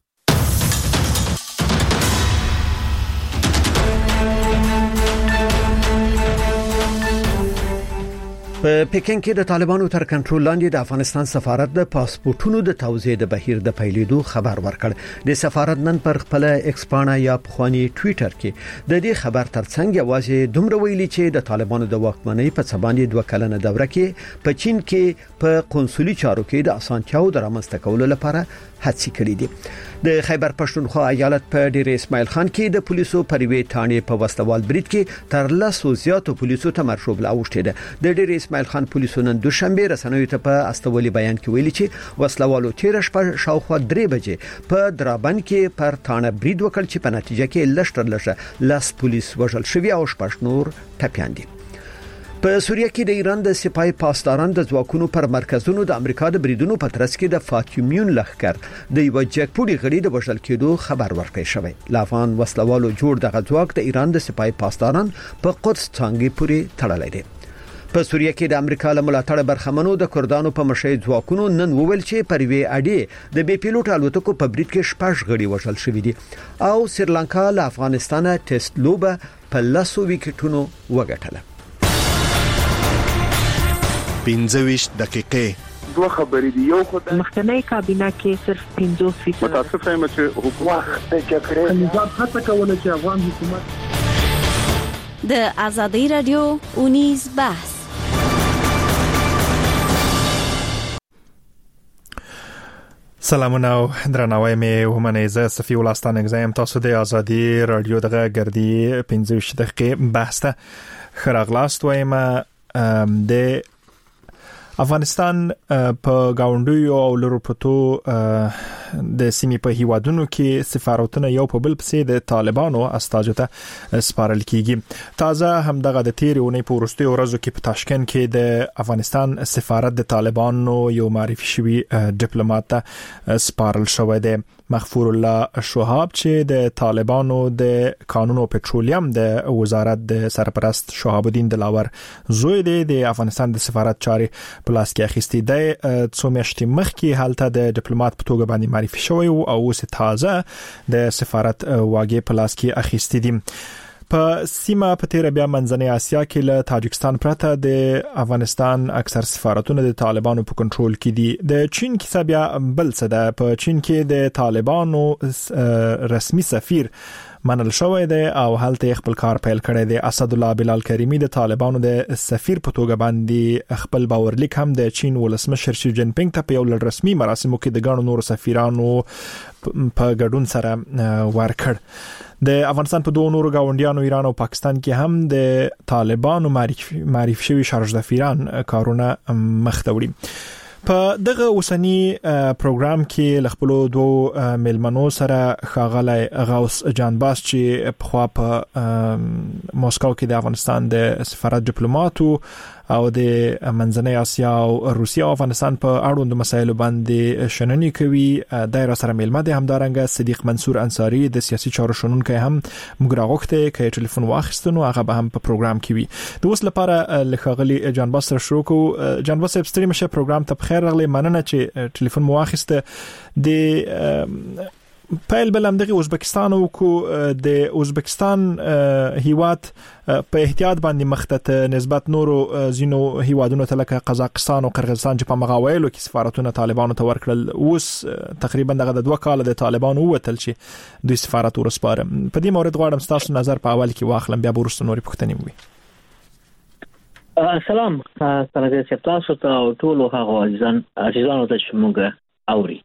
په پکین کې د طالبانو تر کنټرول لاندې د افغانستان سفارت د پاسپورتونو د توزیع د بهیر د پیلېدو خبر ورکړ. د سفارت نن پر خپل ایکس پاڼه یا پخوانی ټوئیټر کې د دې خبر ترڅنګ یوازې دومره ویلي چې د طالبانو د واکمنۍ په څباندې دوه کلنه دوره کې په چین کې په قونسلي چارو کې د اسانتیاو د رامنځته کولو لپاره هڅې کړې دي. د خیبر پښتونخوا ایالت په ډیر اسماعیل خان کې د پولیسو پریوي ټانې په وسلوال برید کې تر لاسو زیاتو پولیسو ته مرشوب لاوښته ده. د ډیر اسماعیل خان پولیسو نن دوشنبه رسنیو ته په استولي بیان کې ویلي چې وسلوالو تیر شپه شاوخوا درې بجې په درابن کې پر ټانه برید وکړ چې په نتیجه کې لشتر لشه لاس پولیس وژل شوی او شپږ نور ټپيان دي. په سوریه کې د ایران د سپای پاسداران د ځواکونو پر مرکزونو د امریکا د بریدونو په ترڅ کې د فاطمیون لخر د یو جګپوړي غړي د وژل کېدو خبر ورکړی شوی. لافان وسلوالو جوړ دغه ځواک د ایران د سپای پاسداران په قدس څنګه پورې تړلې دي. په سوریه کې د امریکا له ملاتړ برخمنو د کردانو په مشي ځواکونو نن وویل چې پروي اډي د بي پيلوټ الوتکو په برید کې شپږ غړي وژل شوی دي او سریلانکا له افغانستان ټیسټ لوبه په لاسو وکټونو وګټله.
پنځه ویشت دقیقې
دوه خبرې دي. یو خدای
مخکنی کابینه کې صرف پنځوس فیصد
متاسف یم چې حکومت د جګړې
نظام هڅه کوله چې افغان
حکومت د ازادي رادیو اونیز بحث.
سلامونه او درناوی مې ومنئ. زه صفي ولاستان اگزایم تاسو د ازادي رادیو دغه ګردي پنځه ویشت دقیقې بحث ته خراغلاست وایم. د افغانستان په گاونډیو او لورپټو د سیمې په هیوادونو کې سفارتونه یو په بل پسې د طالبانو استاجو ته سپارل کیږي. تازه همدغه د تیر اونۍ په وروستیو ورځو کې په تاشکند کې د افغانستان سفارت د طالبانو یو معرفي شوی ډیپلوماټ ته سپارل شوی دی. مغفور الله شهاب چې د طالبانو د قانون او پټرولیم د وزارت د سرپرست شهاب الدین دلاور زوی دی د افغانستان د سفارت چارې په لاس کې اخیستي دی. څو میاشتې مخکې حالته د ډیپلوماټ په توګه باندې معرفي شوی او اوس تازه د سفارت واګې په لاس کې اخیستي دي. په سیمه په تیر بیا منځنۍ اسیا کې له تاجکستان پرته د افغانستان اکثر سفارتونه د طالبانو په کنټرول کې دي. د چین کې بیا بل څه ده. په چین کې د طالبانو رسمي سفیر منل شوی دی او هلته خپل کار پیل کړی دی. اسد الله بلال کریمی د طالبانو د سفیر په توګه باندې خپل باورلیک هم د چین ولسمشر شي جین پینګ ته په یو لړ رسمي مراسمو کې د ګڼو نورو سفیرانو په ګډون سره ورکړ. د افغانستان په دوه نورو گاونډیانو ایران او پاکستان کې هم د طالبانو معرفي شوی شارژدفیران کارونه مخ ته وړي. په دغه اوسنی پروګرام کې لخپلو دوه ملمنو سره خاغلی غوث جانباس چې په خوا په موسکو کې د افغانستان د سفارت ډیپلوماټو او د منځنۍ اسیا او روسیا او افغانستان په اړوند مسایلو باندې شننې کوي. دایره سره ملمه ده همدارنګه صدیق منصور انصاری د سیاسي چارو شنونکي هم موږ راغوښته کې ټلیفون واخیستنو هغه به هم په پروګرام کې وي. د اوس لپاره لخغلی جانباس سره شروع کو. جانباس ستړي مشه پروګرام ته بخیر راغلی. مننه چې ټلیفون مو واخیسته. د
پیل بل هم دغه ازبکستان او کو د ازبکستان هیواد په احتیاط باندې مخته نسبت نورو زینو هیوادونو ته لکه قزاقستان او قرغیزستان چې په مغاویلو کې سفارتونه طالبانو ته ورکړل اوس تقریبا دغه د دوه کال د طالبانو وتل چې د سفارت ورسپاره په دې مورد غواړم تاسو نظر په اول کې واخلم بیا ورسته نورې پوښتنې وي.
سلام ستاسو ته تاسو ته ټول هغه ځان عزیزانو ته چې موږ اوري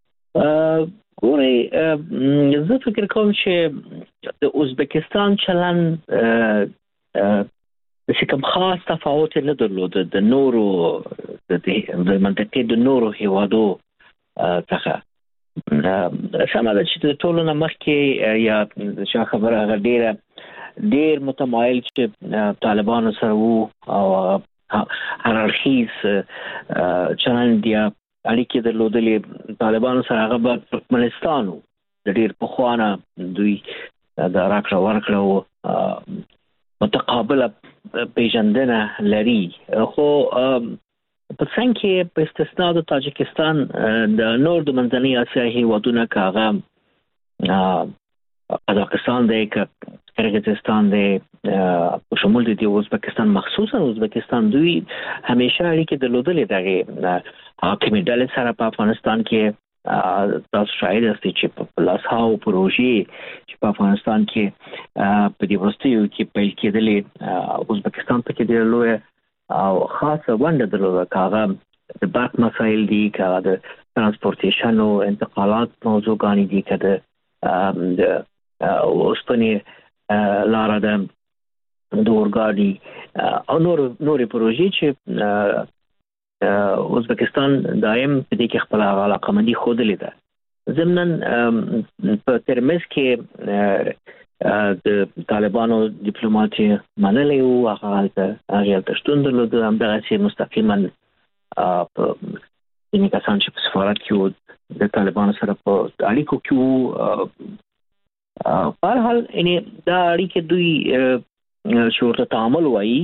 ګوري زه فکر کوم چې د ازبکستان چلن د کوم خاص تفاوت نه درلود د نورو د منطقې د نورو هیوادو څخه سمه ده چې ټول نه مخکې یا چې خبره هغه ډیره ډیر متمایل چې طالبانو سره وو او هرارخیز چلن دی اړیکې درلودلې طالبانو سره هغه په ترکمنستان د ډیر په خوانه دوی د راکړه ورکړه متقابله پیژندنه لري خو په څنګه په استثناء د تاجکستان د نور د منځنۍ اسیا هیوادونو کاغه قزاقستان دی قرغیزستان دی په شمول د ازبکستان مخصوصا ازبکستان دوی همیشه اړیکې درلودلې دغه حاکم ډلې سره په افغانستان کې تاسو شاهد یاست چې په لاسهاو پروژې چې په افغانستان کې په دې وروستیو کې پیل کېدلې ازبکستان په کې ډېر لوی او خاصه ونډه درلوده کاغه د برق مسایل دي کاغه د ترانسپورتیشن او انتقالات موضوعګانی دي کده د اوسپنې لاره ده د اورګاډي او نور نورې پروژې چې ازبکستان دایم په دې کې خپل علاقمندي خوده ده ضمن په ترمز کې د طالبانو ډیپلوماټي منلې او هغه هغه تشتون درلود همدغه چې مستقیما په دې کسان چې په سفارت کې د طالبانو سره په اړیکو کې په هر حال یعنی دا اړیکې دوی شورت تعامل وایي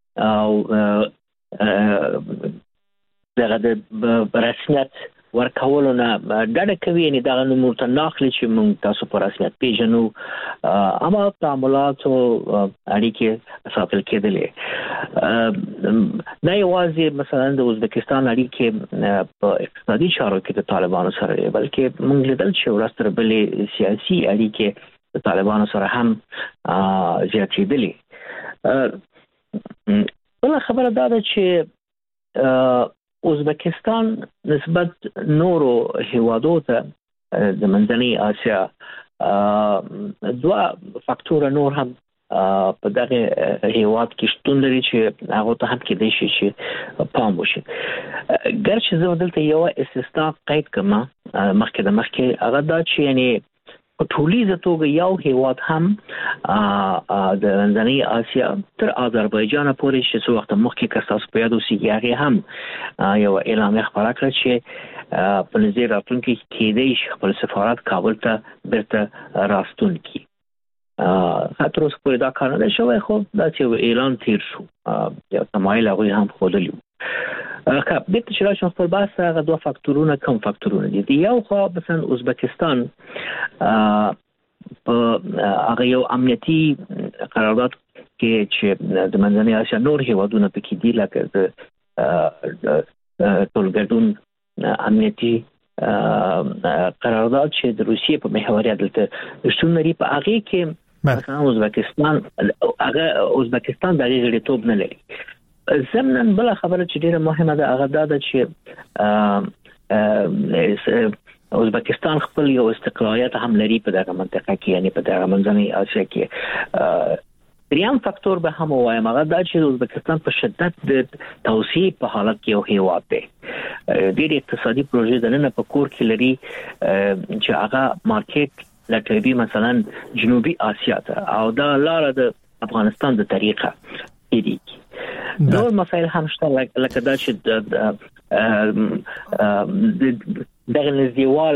او دغه د رسمیت ورکولو نه ډډه کوي یعنی دغه نوم ته ناخلي چې موږ تاسو په رسمیت پیژنو اما تعاملات او اړیکې ساتل کېدلې نه یوازې مثلا د ازبکستان اړیکې په اقتصادي چارو کې د طالبانو سره بلکې موږ لیدل چې ورسره بلې سیاسي اړیکې د طالبانو سره هم زیاتېدلې بل خبره دا ده چې ازبکستان نسبت نورو هیوادو ته د منځنۍ اسیا دوه فاکتور نور هم په دغه هیواد کې شتون لري چې هغه ته هم کېدای شي چې پام وشي ګرچې زه دلته یو استثناء قید کوم مخکې د مخکې هغه دا چې یعنی په ټولیزه توګه یو هیواد هم د منځنۍ اسیا تر آذربایجان پورې چې څو وخت مخکې کساس په یاد اوسېږي هغه هم یو اعلامیه خپاره کړه چې په نظر راتلونکي کېدای شي خپل سفارت کابل ته بیرته راستون کړي تر اوسه پورې دا کار نه شوی خو دا چې اعلان تیر شو یو تمایل هغوی هم ښودلی وو که بیرته چې راشم خپل بحث هغه دوه فاکتورونه کوم فاکتورونه دي د یو خوا مثلا ازبکستان په هغه یو امنیتي قرارداد کې چې د منځنۍ اسیا نور هیوادونه پکې دي لکه د ټولګډون امنیتي قرارداد چې د روسیې په محوریت دلته شتون لري په هغه کې مثلا ازبکستان هغه ازبکستان د غړیتوب نه لري ضمن بل خبره چې ډیره مهمه ده هغه دا ده چې ازبکستان خپل یو استقلالیت هم لري په دغه منطقه کې یعنی په دغه منځنۍ اسیا کې دریم فاکتور به هم وایم هغه دا چې ازبکستان په شدت د توسعه په حالت کې یو هیواد دی ډېر اقتصادي پروژې د نن په کور کې لري چې هغه مارکیټ لټوي مثلا جنوبي اسیا ته او دا لاره د افغانستان د طریقه دی نور مسائل هم شته لکه دا چې دغه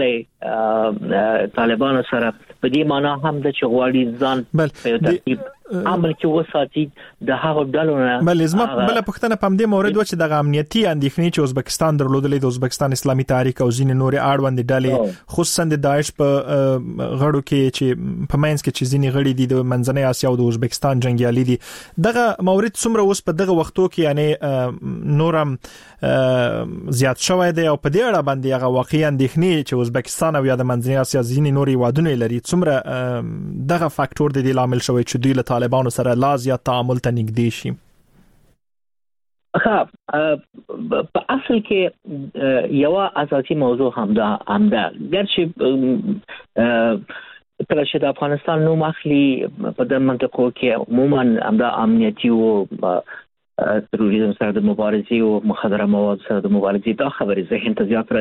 نزدېواله طالبانو سره په دې معنی هم د چغواړي ځان په ترتیب عمل کې وساتي د هغه ډلو نه.
بل زما بل پښتنه پم دې مورید و چې د امنیتي اندېښنې چې ازبکستان درلودلې د ازبکستان اسلامي تحریک او ځینې نور اړوند ډلې خصوصا د داعش په غړو کې چې په ماینس کې چې ځینې غړي دي د منځنۍ اسیا او د ازبکستان جنگیالي دي دغه مورید څومره اوس په دغه وختو کې یعنی نورم زیات شوی دی او په دې اړه باندې هغه واقعي اندېښنې چې ازبکستان او یا د منځنۍ اسیا ځینې نوري وادونه لري څومره دغه فاکټور دی عامل شوی چې دوی له طالبانو سره لاز یا تعامل ته نږدې شي.
ها په اصل کې یو اساسي موضوع همدا همدا ګرځي کله چې د افغانستان نوم اخلي په د منطقو کې عموما همدا امنیتي او تروریزم سره د مبارزې او مخدره مواد سره د مبارزې دا خبرې ذهن ته زیات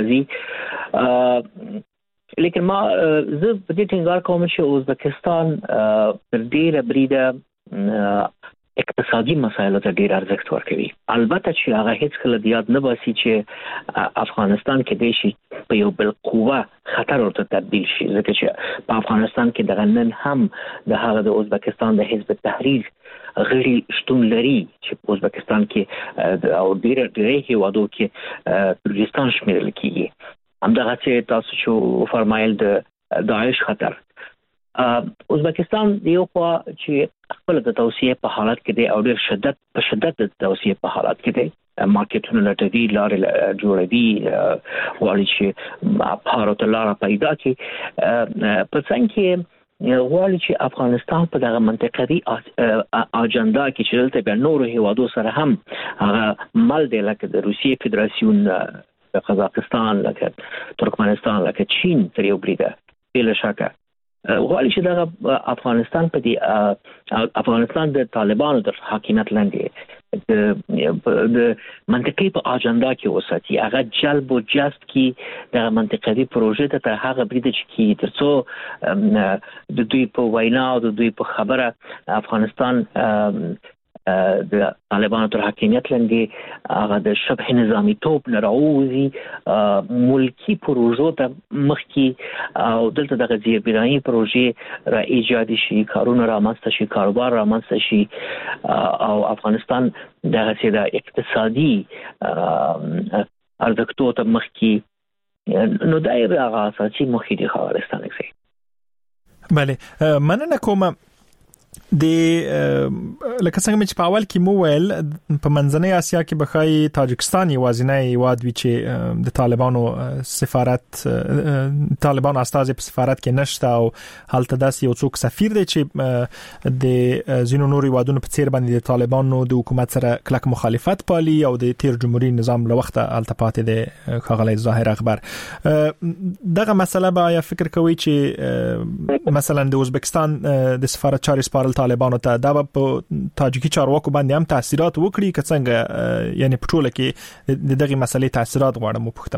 راځي. لیکن ما زه په دې ټینګار کوم چې ازبکستان پر ډیره بریده اقتصادي مسایلو ته ډیر ارزښت ورکوي. البته چې هغه هیڅ کله د یاد نه باسي چې افغانستان کې د شي په یو بل قوه خطر ورته تبدیل شي ځکه چې په افغانستان کې د نن هم د هغه د ازبکستان د حزب التحریر غړي شتون لري چې په ازبکستان کې او ډیر ډیر هیوادو کې ترکستان شمیرل کیږي. همدغه چې تاسو چې فرمایل د داعش خطر ازبکستان یو خوا چې خپل د توسعه په حالت کې دی او ډېر شدت په شدت د توسعه په حالت کې دی. مارکیټونه لټوي لارې جوړوي غواړي چې بهارت لاره پیدا کړي په څنګه کې غواړي چې افغانستان په دغه منطقوي اجنډا کې چې دلته بیا نور هیوادو سره هم هغه مل دی لکه د روسیې فدراسیون قزاقستان لکه ترکمنستان لکه چین تر یو بریده بلا شکه غواړي چې دغه افغانستان په دې افغانستان د طالبانو د حاکمیت لاندې د د منطقي په اجنډا کې وساتي هغه جلب او جذب کې د منطقوي پروژې ته هغه بریده چې ترڅو د دوی په وینا او د دوی په خبره افغانستان د طالبانو تر حاکمیت لاندې هغه د شبه نظامی توپ نه راوځي ملکی پروژو ته مخکې او دلته د زیربنایي پروژې را ایجاد شي کارونه را ماسته شي کاروبار را ماسته شي او افغانستان دغه سي د اقتصادي ارزښتو ته مخکې نو دایر هغه اساسي مخې دی خبرستان کې.
بله مننه کوم د لکه څنګه چې په اول کې مو ویل په منځنۍ اسیا کې بخای تاجکستان یوازینی هیواد وی چې د طالبانو سفارت طالبان استازي په سفارت کې نشته او هلته داسې یو څوک سفیر دی چې د زینو نوري هیوادونو په څیر باندې د طالبانو د حکومت سره کلک مخالفت پالي او د تیر جمهوریت نظام له وخته هلته پاتې دی خغلی ظاهر اخبار دغه مسله به یا فکر کوي چې مثلا د ازبکستان د سفارت چارې سپارل طالبانو ته دا په تاجیکي چارواکو باندې هم تاثیرات وکړي که څنګه یعنی په ټوله کې د دغه مسلې تاثیرات غواړم وپوښتم.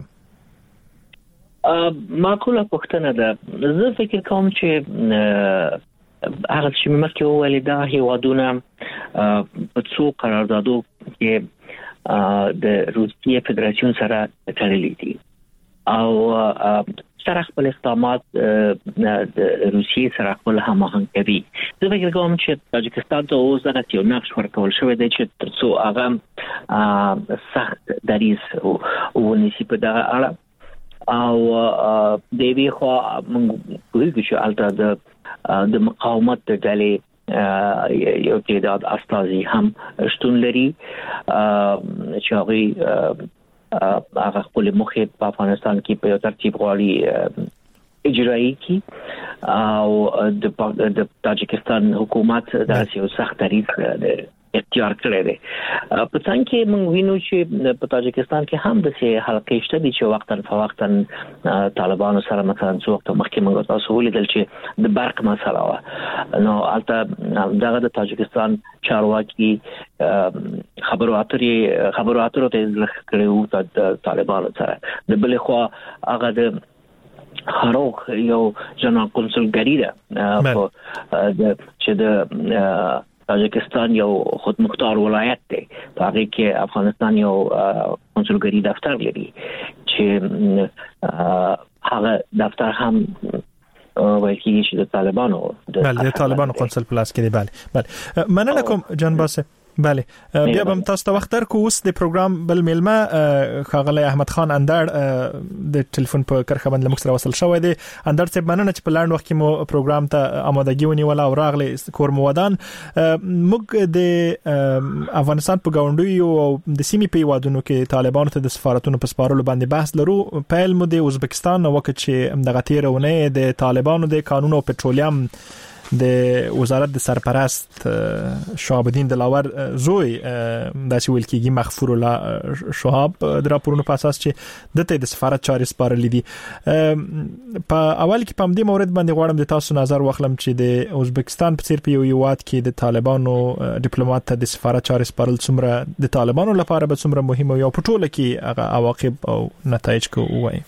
معقوله پوښتنه ده. زه فکر کوم چې هغه چې مخکې وویل دا هیوادونه په څو قراردادو کې د روسیې فدراسیون سره تړلي دي او سره خپل اقدامات د روسیې سره خپل هماهنګ کوي. زه فکر کوم چې تاجکستان ته اوس دغه یو نقش ورکول شوی دی چې ترڅو هغه سخت دریځ ونیسي په دغه اړه او د وی خو موږ کولی چې البته د مقاومت د ډلې یو تعداد استازي هم شتون لري چې هغه هغه خپل مخې په افغانستان کې په یو ترتیب غواړي اجرایی کی او د تاجکستان حکومت د یو سخت دریځ اختیار کړی دی. په څنګه کې موږ وینو چې په تاجکستان کې هم د سي حلقې شته دي چې وختن فوقتن طالبانو سره مثلا څو وخت مخکې موږ تاسو ولیدل چې د برق مسله و نو البته دغه د تاجکستان چارواکي خبرو اترې خبرو اترو ته ځل کړو د طالبانو سره د بل خو هغه د خروخ یو جنرال کنسولګری ده چې د تاجکستان یو خودمختار ولایت دی په هغه کې افغانستان یو کنسولګری دفتر لري چې هغه دفتر هم وایي چې د طالبانو
د طالبانو قونسل پلاس کې دی. bale bale مننه کوم جان باسه. بله بیا به تاسو ته وخت درکو. اوس د پروګرام بل میلمه خاغلی احمد خان اندړ د ټلیفون په کرخه باندې موږ سره وصل شوی دی. اندړ صاحب مننه چې په لاند وخت کې مو پروګرام ته آمادګي ونیوله او راغلی کور مو ودان. موږ د افغانستان په گاونډیو او د سیمې په وادونو کې طالبانو ته د سفارتونو په سپارلو باندې بحث لرو. پیل مو د ازبکستان وخت چې دغه تیرونه د طالبانو د قانون او پټرولیم د وزارت د سرپرست شهاب الدین دلاور زوی داسې ویل کېږي مغفور الله شهاب د راپورونو په اساس چې دته د سفارت چارې سپارلې دي. په اول کې په دې مورد باندې غواړم د تاسو نظر واخلم چې د ازبکستان په څیر په یو هیواد کې د طالبانو ډیپلوماټ ته د سفارت چارې سپارل څومره د طالبانو لپاره به څومره مهمه او په ټوله کې هغه عواقب او نتایج کوي.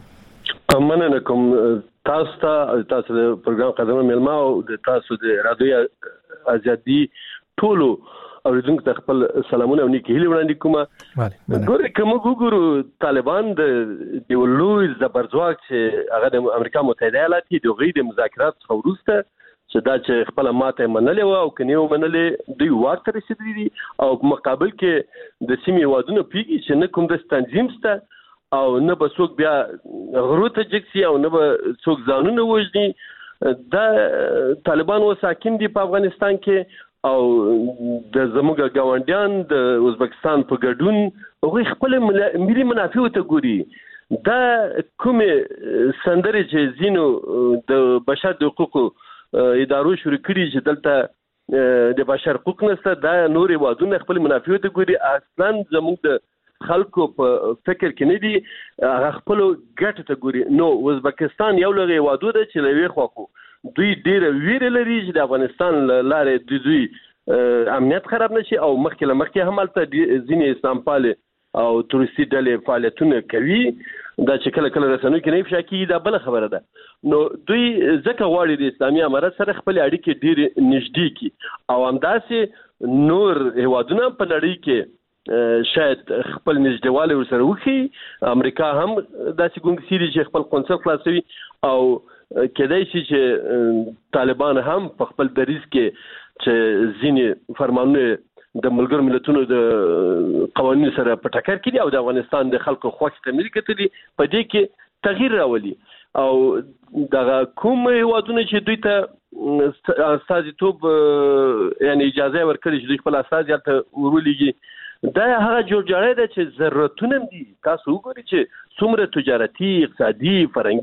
مننه کوم تاسو ته تاسو د پروګرام قدمه ملما او د تاسو د رادیو ازادي ټولو اوریدونکو ته خپل سلامونه او نیکی هیله وړاندې کوم. ګوره کوم ګورو طالبان د لوی زبرځواک چې هغه د امریکا متحده ایالات د غوړي د مذاکرات څخه وروسته چې دا چې خپل ماته منلې او کنيو منلې دوی واک ته رسیدلي دي او مقابل کې د سیمې وادونو پیږي چې نه کوم د تنظیم سته او نه به څوک بیا غروته جکسي او نه به څوک ځانونه وژني. دا طالبان و ساکن دي په افغانستان کې او د زموږ ګاونډیان د ازبکستان په ګډون هغه خپل ملي منافع ته ګوري. دا کومه سندره چې زینو د بشر د حقوقو ادارو شروع کړي چې دلته د بشر حقوق نشته، دا نور وادونه خپل منافع ته ګوري. اصلا زموږ د خلکو په فکر کې نه دي، هغه خپل ګټه ته ګوري. نو ازبکستان یو لږه وادو ده چې لوي خوخو دوی ډیر ویره لري چې د افغانستان لارې د دوی امنیت خراب نشي او مخکې له مخکې هم البته ځینې اسلام پاله او تورستي ډلې فعالیتونه کوي. دا چې کله کله رسنوي کې نه افشا کیږي دا بل خبره ده. نو دوی ځکه غواړي د اسلامي امارت سره خپل اړیکې ډیر نږدې کی او همداسې نور هیوادونه په نړۍ کې شاید خپل نږدېواله ورسره وکړي. امریکا هم داسې ګونګ سيري چې خپل قونسل خلاصوي او کېدای شي چې طالبان هم په خپل دریز کې چې ځینې فرمانونه د ملګرو ملتونو د قوانینو سره په ټکر کې دي او د افغانستان د خلکو خوښ تمریر کړي په دې کې تغییر راولي. او دا کوم هیوادونه چې دوی ته استازیتوب یعنی اجازه ورکړي چې دوی خپل استازي ته ورولېږي، دا هغه جوړجاړی ده چې ضرورتونه دي. تاسو وګورئ چې څومره تجارتي، اقتصادي،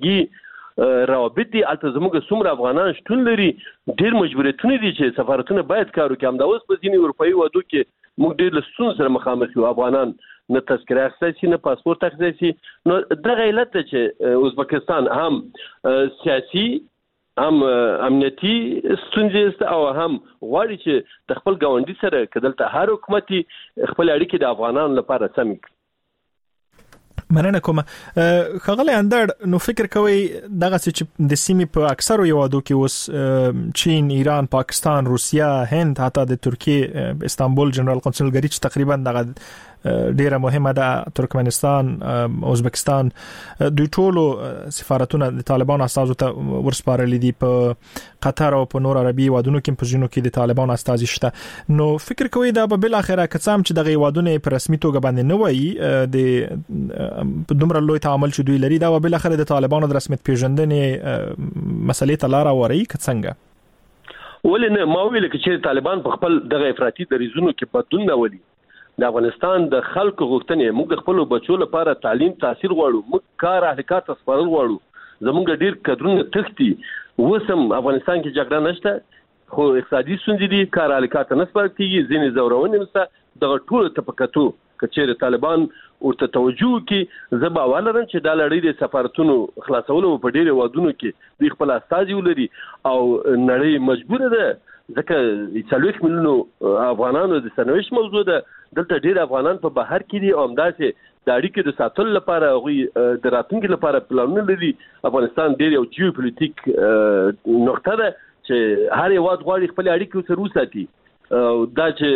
فرهنګي روابط دي. البته زموږ څومره افغانان شتون لري، ډېر مجبوریتونه دي چې سفارتونه باید کار وکړي. همدا اوس په ځینې اروپایي وادو کې موږ ډېر له ستونزو سره مخامخ یو. افغانان نه تذکره اخیستی شي، نه پاسپورت اخیستی شي. نو دغه علت ده چې ازبکستان هم سیاسي هم امنیتي ستونزې او هم غواړي چې د خپل ګاونډي سره کدلته هر حکومتي خپل اړیکې د افغانانو لپاره سم کړي.
مننه کوم. خغلی اندړ نو فکر کوي دغه چې د سیمې په اکثرو یوادو کې اوس چین، ایران، پاکستان، روسیا، هند، حتی د ترکیه استانبول جنرال قونسلګری چې تقریبا دغه ډیره مهمه ده، ترکمنستان، ازبکستان، دوی ټولو سفارتونه د طالبانو استازو ته ورسپارلې دي. په قطر او په نور عربي وادونو کې په ځینو کې د طالبانو استازي شته. نو فکر کوي دا به بل اخره کڅام چې دغه وادونه په رسمي توګه باندې نه وایي د دومره لوی تعامل چې دوی لري، دا به بل اخره د طالبانو د رسمیت پیژندنې مسلې ته لار وړي کڅنګه.
ولې نه ما ویل چې طالبان په خپل دغه افراطي دریزونو کې بدلون نه ولي. د افغانستان د خلکو غوښتنې موږ د خپل بچو لپاره تعلیم تاثیر غواړو، موږ کار اهلیکات سپارل غواړو. زموږ ډیر کډرونه تختی وسم افغانستان کې جګړه نشته خو اقتصادي ستونزې دي، کار اهلیکات نه سپارل کیږي، ځینې زورونه نشته. دغه ټول طبقاتو کچېره طالبان ورته توجه کوي. زه باور لرم چې دا لړۍ د سفارتونو خلاصولو په ډیره وادونو کې دوی خپل استازي ولري او نړۍ مجبوره ده ځکه څلوېښت میلیونو افغانانو د سرنوشت موضوع ده. دلته ډیر افغانان په بهر کې دي او همداسې د اړیکې د ساتلو لپاره هغوی د راتلونکي لپاره پلانونه لري. افغانستان ډیر یو جیوپولیټیک نقطه ده چې هر هیواد غواړي خپل اړیکې ورسره وساتي. دا چې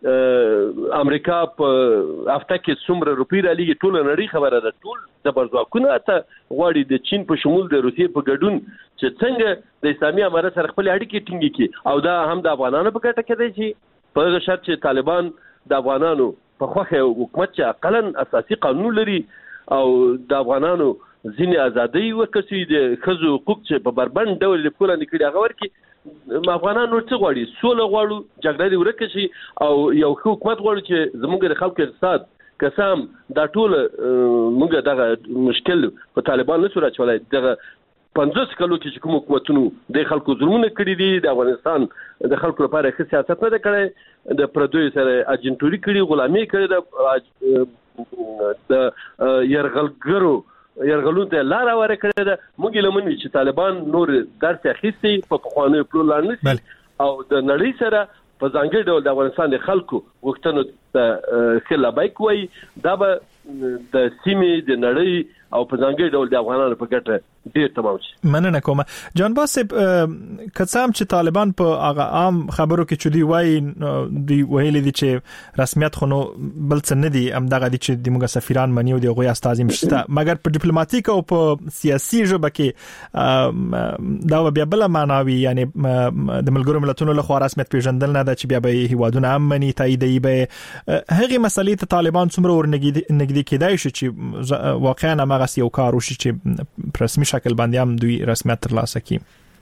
امریکا په هفته کې څومره روپی را لګي ټول نړۍ خبره ده ټول زبر ځواکونه ته غواړي د چین په شمول د روسیې په ګډون چې څنګه د اسلامي امارت سره خپل اړیکې ټینګې کړي او دا هم د افغانانو په ګټه کې دی چې په هغه شرط چې طالبان د افغانانو په خوخه حکومت چې عقلاً اساسي قانون لري او د افغانانو ځینې ازادي ورکړي د خزو حقوق چې په بربند ډول لیکل نه کړي هغه ورکړي افغانانو څه غواړي سوله غواړو جګړه دې ورکه شي او یو حکومت غواړي چې زموږ د خلکو اقتصاد قسم دا ټول موږ دغه مشکل په طالبان نه سره چولای دغه پنځه کلو کې کوم حکومتونو د خلکو ظلمونه کړی دي د افغانستان د خلکو لپاره ښه سیاست نه کړی د پردوی سره اجنټوري کړی غلامي کړی د یرغلګرو یرغلون ته لار ورکړه ده موږ لمنې چې طالبان نور درس اخیستي په خوانو پلو لاندې او د نړۍ سره په ځانګړي ډول د افغانستان د خلکو وختونو ته خلابای کوي دا به د سیمې د نړۍ او په ځانګړي ډول د افغانانو په ګټه ډیر تمام شي.
مننه کوم جان باسب کڅام چې طالبان په هغه عام خبرو کې چودي وای دی ویلي دي چې رسمیت خونو بل څه نه دي هم دغه دي چې د موږ سفیران منیو دی غوي استازي مشته مګر په ډیپلوماټیک او په سیاسي ژبه کې دا بیا بل معناوي یعنی د ملګرو ملتونو له خوا رسمیت پیژندل نه ده چې بیا به هیوادونه امني تاییدي به هغه مسلې ته طالبان څومره ورنګدي کېدای شي چې واقعا هغه یو کار وشي چې رسمي شکل باندې هم دوی رسمیت ترلاسه کړي.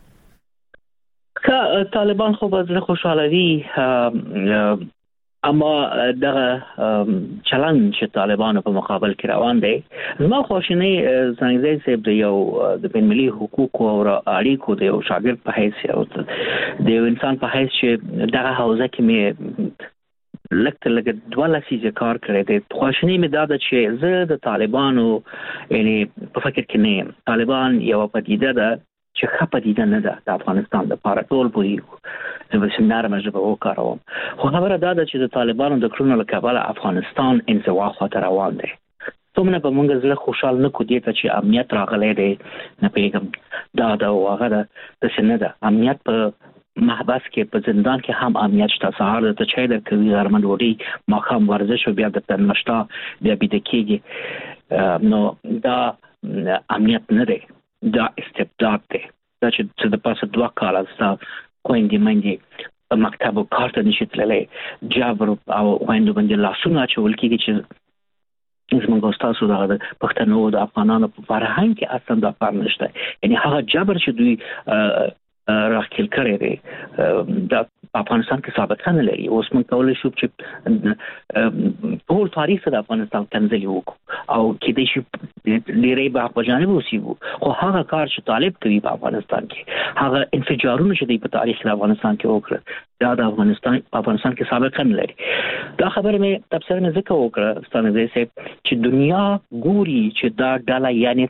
که طالبان خو به زړه خوشاله وي اما دغه چلن چې طالبانو په مقابل کې روان دی زما خواشینی زنګزی صاحب د یو د بین ملي حقوقو او اړیکو د یو شاګرد په حیث او د یو انسان په حیث چې دغه حوزه کې مې لکه لکه دوه لسیزه کار کړی دی خواشینی مې دا ده چې زه د طالبانو یعنی په فکر کې نه یم طالبان یو پدیده ده چې ښه پدیده نه ده د افغانستان لپاره ټول پوهیږو زه به نرمه ژبه وکاروم خو خبره دا ده چې د طالبانو د کړنو له کبله افغانستان انزوا خواته روان دی څومره به موږ زړه خوشحال نه کړو دې ته چې امنیت راغلی دی نه پوهېږم دا ده او هغه ده داسې نه ده امنیت په محبس کې په زندان کې هم امنیت شته سهار د چای درکوي غرمه ډوډۍ ماښام ورزش او بیا د نشته بیا بیده کېږي نو دا امنیت نه دی دا استبداد دی دا چې د پاسه دوه کاله ستا خویندې میندې په مکتب او کار ته نشي تللی جبر او خویندو باندې لاسونه اچول کېږي چې زموږ ستاسو دغه د پښتنو د افغانانو په فرهنګ کې اصلا دا کار نشته یعنی هغه جبر چې دوی راخیل کړی دی د افغانستان کې ثابت نه لري اوس موږ کولای شو چې ټول تاریخ د افغانستان کنځلي وکړو او کېدای شي ډېرې به په جانب وسیبو خو هغه کار چې طالب کوي په افغانستان کې هغه انفجارونه چې د تاریخ د افغانستان کې وکړه دا د افغانستان په افغانستان کې ثابت نه لري دا خبره مې تفسیر نه ځکه وکړه ستانه دې چې چې دنیا ګوري چې دا ډاله یعنی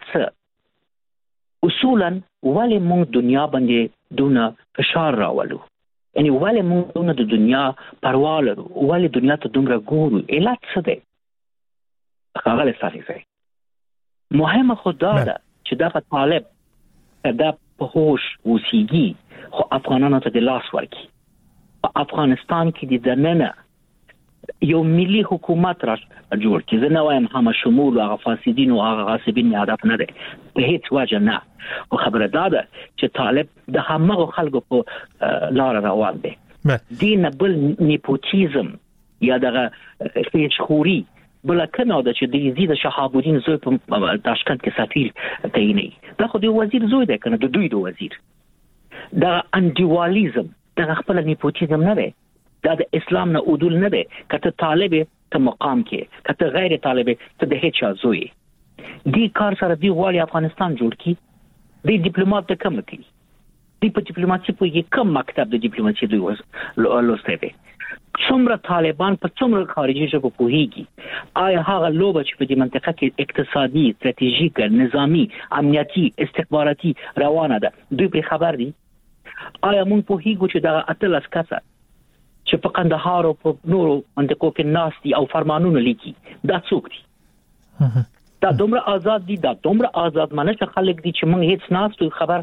څه اصولا ولی موږ دنیا باندې دونه فشار راولو یعنی ولی موږ دونه د دنیا پروا لرو ولی دنیا ته دومره ګورو علت څه دی ښاغلی صالح صاحب مهمه خو دا ده چې دغه طالب دا په هوش اوسیږي خو افغانانو ته د لاس ورکړي په افغانستان کې د دننه یو ملي حکومت را جوړ کړي زه نه وایم همه شمول هغه فاسدین او هغه غاصبین هدف نه دی په هیڅ وجه نه خو خبره دا ده چې طالب د همغه خلکو په لار روان دی دین بل نیپوتیزم یا دغه فیچخوري بل کنه دا چې د یزید شهاب الدین زوی په تاشکند کې سفیر تعیني دا خو د وزیر زوی دی کنه د دوی د وزیر دا انډیوالیزم دا خپل نیپوتیزم نه دی دا د اسلام نه عدول نه دی کته طالب ته مقام کې کته غیر طالب ته د هیڅ ځوی دی کار سره دی غواړي افغانستان جوړ کی دی ډیپلوماټ ته کم کی دی په ډیپلوماسي په یو کم مکتب د ډیپلوماسي دوی لوسته دی څومره طالبان په څومره خارجي ژبه پوهیږي آیا هغه لوبه چې په دې منطقه کې اقتصادي استراتیژیک نظامی امنیتي استخباراتي روانه ده دوی په خبر دي آیا مونږ پوهیږو چې دا اتلس کسه چې په قندهار او په نورو منطقو کې ناس دي او فرمانونه لیکي دا څوک دي دا دومره آزاد دي دا دومره آزاد منه خلک دي چې موږ هیڅ ناس تو خبر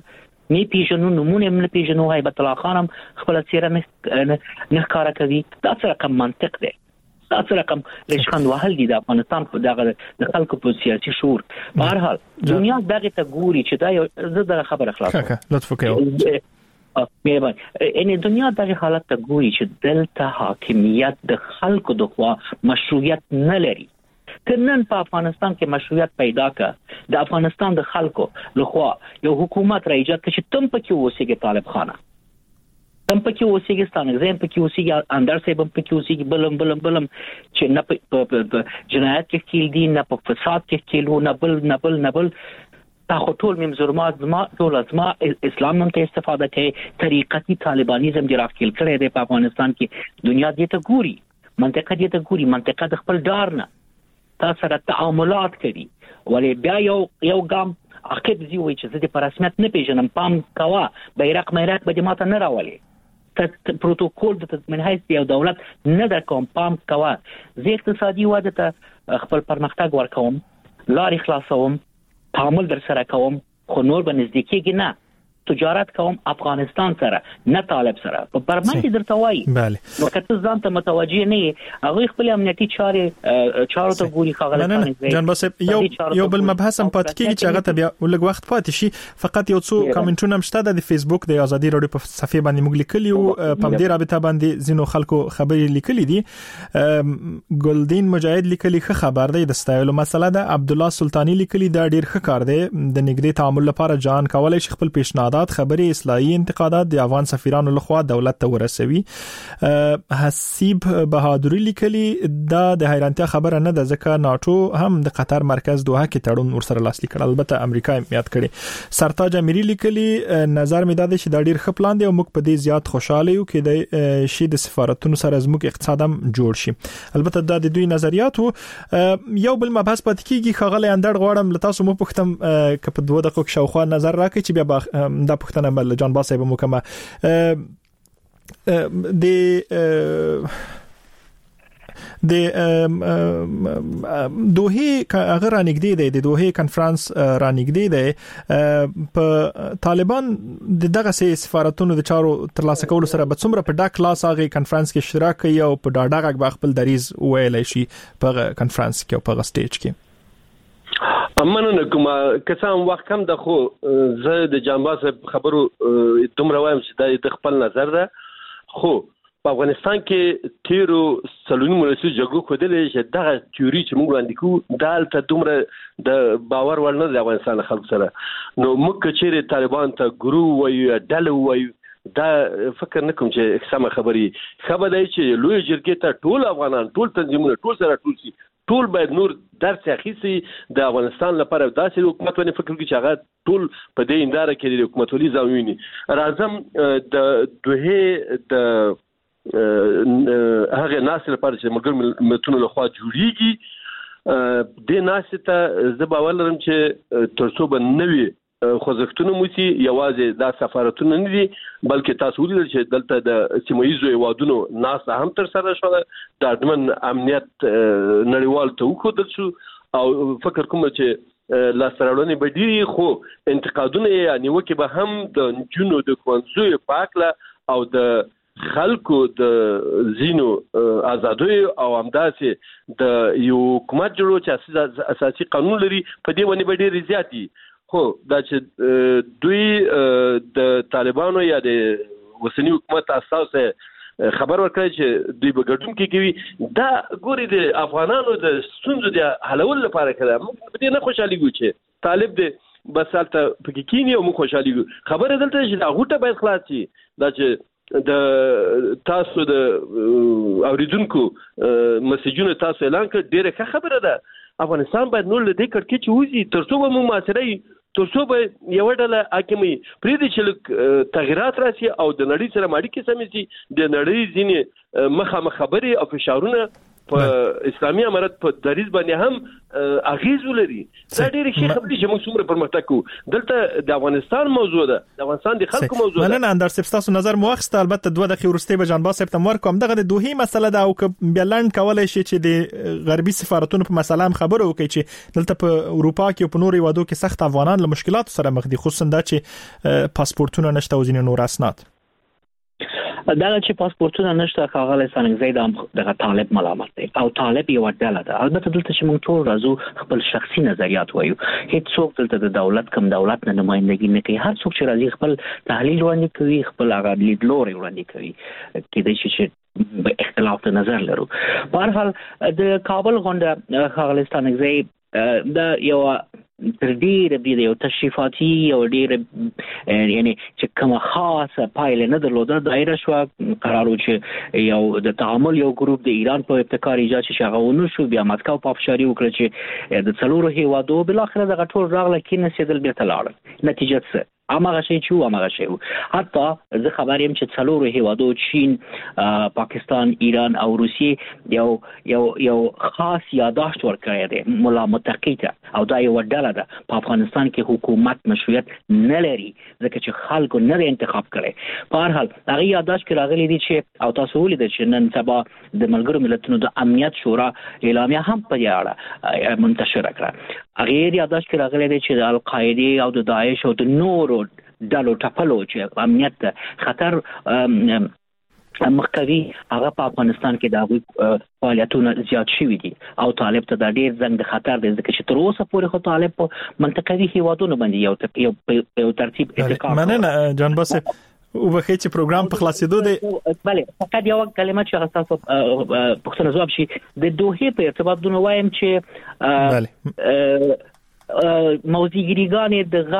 نه پیژنو نمونه نه پیژنو هیبت الله خان هم خپل څیره نه نه کار کوي دا څه رقم منطق دی دا څه رقم لشخند وهل دي د افغانستان په دغه د خلکو په سیاسي شعور په هر حال دنیا دغه ته ګوري چې دا یو زه د خبره خلاص
لطف وکړئ
مهربان ان دنیا دغه حالت ته ګوري چې دلته حاکمیت د خلکو د خوا مشروعیت نه لري کنن په افغانستان کې مشروعیت پیدا کړ د افغانستان د خلکو لخوا یو حکومت را ایجاد کړي چې تم پکې اوسېږي طالب خانه تم پکې اوسېږي ستانګزین پکې اوسېږي اندر صاحب پکې اوسېږي بلم بلم بلم چې نه په جنایت کې کېل دي نه په فساد کې کېلو نه بل نه بل نه بل تا خو ټول مم ظلمات زما ټول ازما اسلام نن ته استفاده کوي طریقتي طالبانیزم دی راخیل کړي دی په افغانستان کې دنیا دې ته ګوري منطقه دې ته ګوري منطقه د خپل ډار نه تاسو سره تعاملات کوي ولې بیا یو یو ګام عقب زی وای چې زه په رسمیت نه پیژنم پام کوا بیرق میرق به ماته نه راولي ته پروتوکول د منحیث یو دولت نه د کوم پام کوا زه اقتصادي واده ته خپل پرمختګ ورکوم لارې خلاصوم تعامل در سره کوم خو نور به نزدیکیږي نه تجارت کوم افغانستان سره نه طالب سره په برمنډي درته وایي نو کته ځان ته متوجي نه هغه خپل امنیتي چارې چارو ته ګوري خاغله
جان بس یو یو بل مبحث هم پات کیږي چې هغه ته بیا ولګ وخت پات شي فقط یو څو کمنټونه مشته د فیسبوک د ازادي رادیو په صفحه باندې موږ لیکلی او په دې رابطه باندې زینو خلکو خبرې لیکلي دي ګلدین مجاهد لیکلي ښه خبر دی د ستایلو مسله ده عبد الله سلطانی لیکلي دا ډیر ښه کار دی د نګری تعامل لپاره جان کولای شي خپل پیشنهادات خبري اصلاحي انتقادات د افغان سفیرانو لخوا دولت ته ورسوي حسیب بهادری لیکلي دا د حیرانتیا خبره نه ده ځکه ناتو هم د قطر مرکز دوحه کې تړون ورسره لاسلیک کړ البته امریکا یاد کړي سرتاج امیری لیکلي نظر مې دا دی چې دا ډیر ښه پلان دی او موږ په دې زیات خوشاله یو کې د شي د سفارتونو سره زموږ اقتصاد هم جوړ شي البته دا د دوی نظریات یو بل مبحث پات کیږي خغل اندړ غواړم لتاسو مو پختم کپ دوه دقیقو شاوخوا نظر راکړي چې بیا دا پښتنه مل جان باسي به مکمه د د دوه هغه رانګدي دی د دوه کانفرنس رانګدي دی په طالبان دغه سفارتونو د چارو ترلاسه کولو سره به څومره په ډاک لاس هغه کانفرنس کې اشتراک کوي او په ډاډه غږ خپل دریز ویلای شي په کانفرنس کې او په سټیج کې
امنه کوم کسان وخت کم د خو زه د جنباس خبرو دومره وایم چې د خپل نظر ده خو په افغانستان کې تیرو سلونی مولسي جګړو کودلې چې دغه تیوري چې موږ وړاندې کوو دالته دومره د باور ورنه د افغانستان خلک سره نو موږ چې طالبان ته ګرو وایو ډله وایو دا فکر نکوم چې سم خبري خبر دی چې لوی جرګې ته ټول افغانان ټول تنظیمونه ټول سره ټول سي ټول باید نور درس اخیسي د افغانستان لپاره داسې حکومت ونی فکر کوي چې هغه ټول په دې انداره کې د حکومت ولې ځاویني راځم د دوه د هغه ناس لپاره چې موږ ملتونو له خوا جوړیږي د ناس ته زه باور لرم چې ترڅو به نوي خوځښتونه موسی یوازې د سفارتونو نه دي بلکې تاسو ولر چې دلته د سیمایي وادونو ناس هم تر سره شو د اډمن امنیت نړیوال ته وکړل شو او فکر کوم چې لاسرالونه بدیری خو انتقادونه یعنی وکي به هم د جنو د کوانزوی پاکله او د خلکو د زینو آزادوی او همداسې د یو حکومت جوړو چې اساسي قانون لري په دې باندې به ډېر زیات دي خو دا چې دوی د طالبانو یا د وسنی حکومت اساس خبر ورکړي چې دوی به ګډون کې کوي دا ګوري د افغانانو د ستونزو د حلول لپاره کړه موږ په دې نه خوشالي ګو چې طالب دې بس حالت پکې کینی او موږ خوشالي ګو خبره دلته چې دا غوټه باید خلاص شي دا چې د تاسو د اوریدونکو مسیجونه تاسو اعلان کړ ډیره ښه خبره ده افغانستان باید نور له دې کړکې چې وځي ترڅو به موږ معاصره ترڅو به یو ډله حاکمي پرې دې چې تغیرات راشي او د نړۍ سره ماړي کې سمې شي د نړۍ ځینې مخه مخبري او فشارونه په اسلامي امارت په دریز باندې هم اغیز ولري. دا ډېر ښه خبرې چې موږ څومره پرمختګ کوو. دلته د افغانستان موضوع ده، د افغانستان د خلکو موضوع ده.
مننه اندر سپ، تاسو نظر مو واخیست. البته دوه دقیقې وروسته به جان باسپ تمور کوم دغه د دوه مسله ده او که بلند کولای شي چې د غربي سفارتونو په مسله هم خبرو وکړي چې دلته په اروپا کې او په نورو هیوادو کې سخت افغانان له مشکلاتو سره مخ دي، خصوصا دا چې پاسپورتونه نشته او ځینې نور اسناد.
دا چې پاسپورتونه نشته خاغلی سانګزی د طالب ملامت دی او طالب یو ډله ده. البته دلته چې موږ ټول راځو خپل شخصي نظریات وایو، هیڅ څوک دلته د دولت کم دولت نه نمائندګي نه کوي. هر څوک چې راځي خپل تحلیل وړاندې کوي، خپل هغه لیدلوري وړاندې کوي، کېدای شي چې به اختلاف نظر لرو. په هر حال د کابل غونډه خاغلی سانګزی دا یو تر ډیره د یو تشریفاتي او ډیره یعنی چې کومه خاصه پایله نه درلوده. دایره شو قرارو چې یو د تعامل یو ګروپ د ایران په ابتکار ایجاد شي، هغه ونو شو، بیا مسکو په افشاری وکړه چې د څلورو هیوادو بل اخر دغه ټول راغله کې نسیدل بیا تلاړ. نتیجه څه؟ امغه شی چې امغه شی حتی زه خبر یم چې څلورو هیوادو چین، پاکستان، ایران او روسیې یو یو یو خاص یاداشت ورکړی دی ملا متقی ته، او دا یو ډله ده. په افغانستان کې حکومت مشروعیت نه لري ځکه چې خلکو نه انتخاب کړي. په هر حال هغه یاداشت کې راغلي دي چې او تاسو ولیدل چې نن سبا د ملګرو ملتونو د امنیت شورا اعلامیه هم په دې اړه منتشر کړه. هغه یاداشت کې راغلي دي چې د القاعده او د داعش او د نورو ډلو ټپلو چې امنیت خطر مخکوي هغه په افغانستان کې د فعالیتونو زیات شوي دي او طالب ته د ډیر زنګ د خطر دی ځکه چې تر اوسه پورې خو طالب په منطقوي هیوادونو باندې یو یو ترتیب اتکا.
مننه جان باسپ. او به چې پروګرام په خلاصېدو دی.
بله فقط یو کلمه چې تاسو پوښتنه جواب شي د دوه په ارتباط دونه وایم چې
بله
موزیګریګان د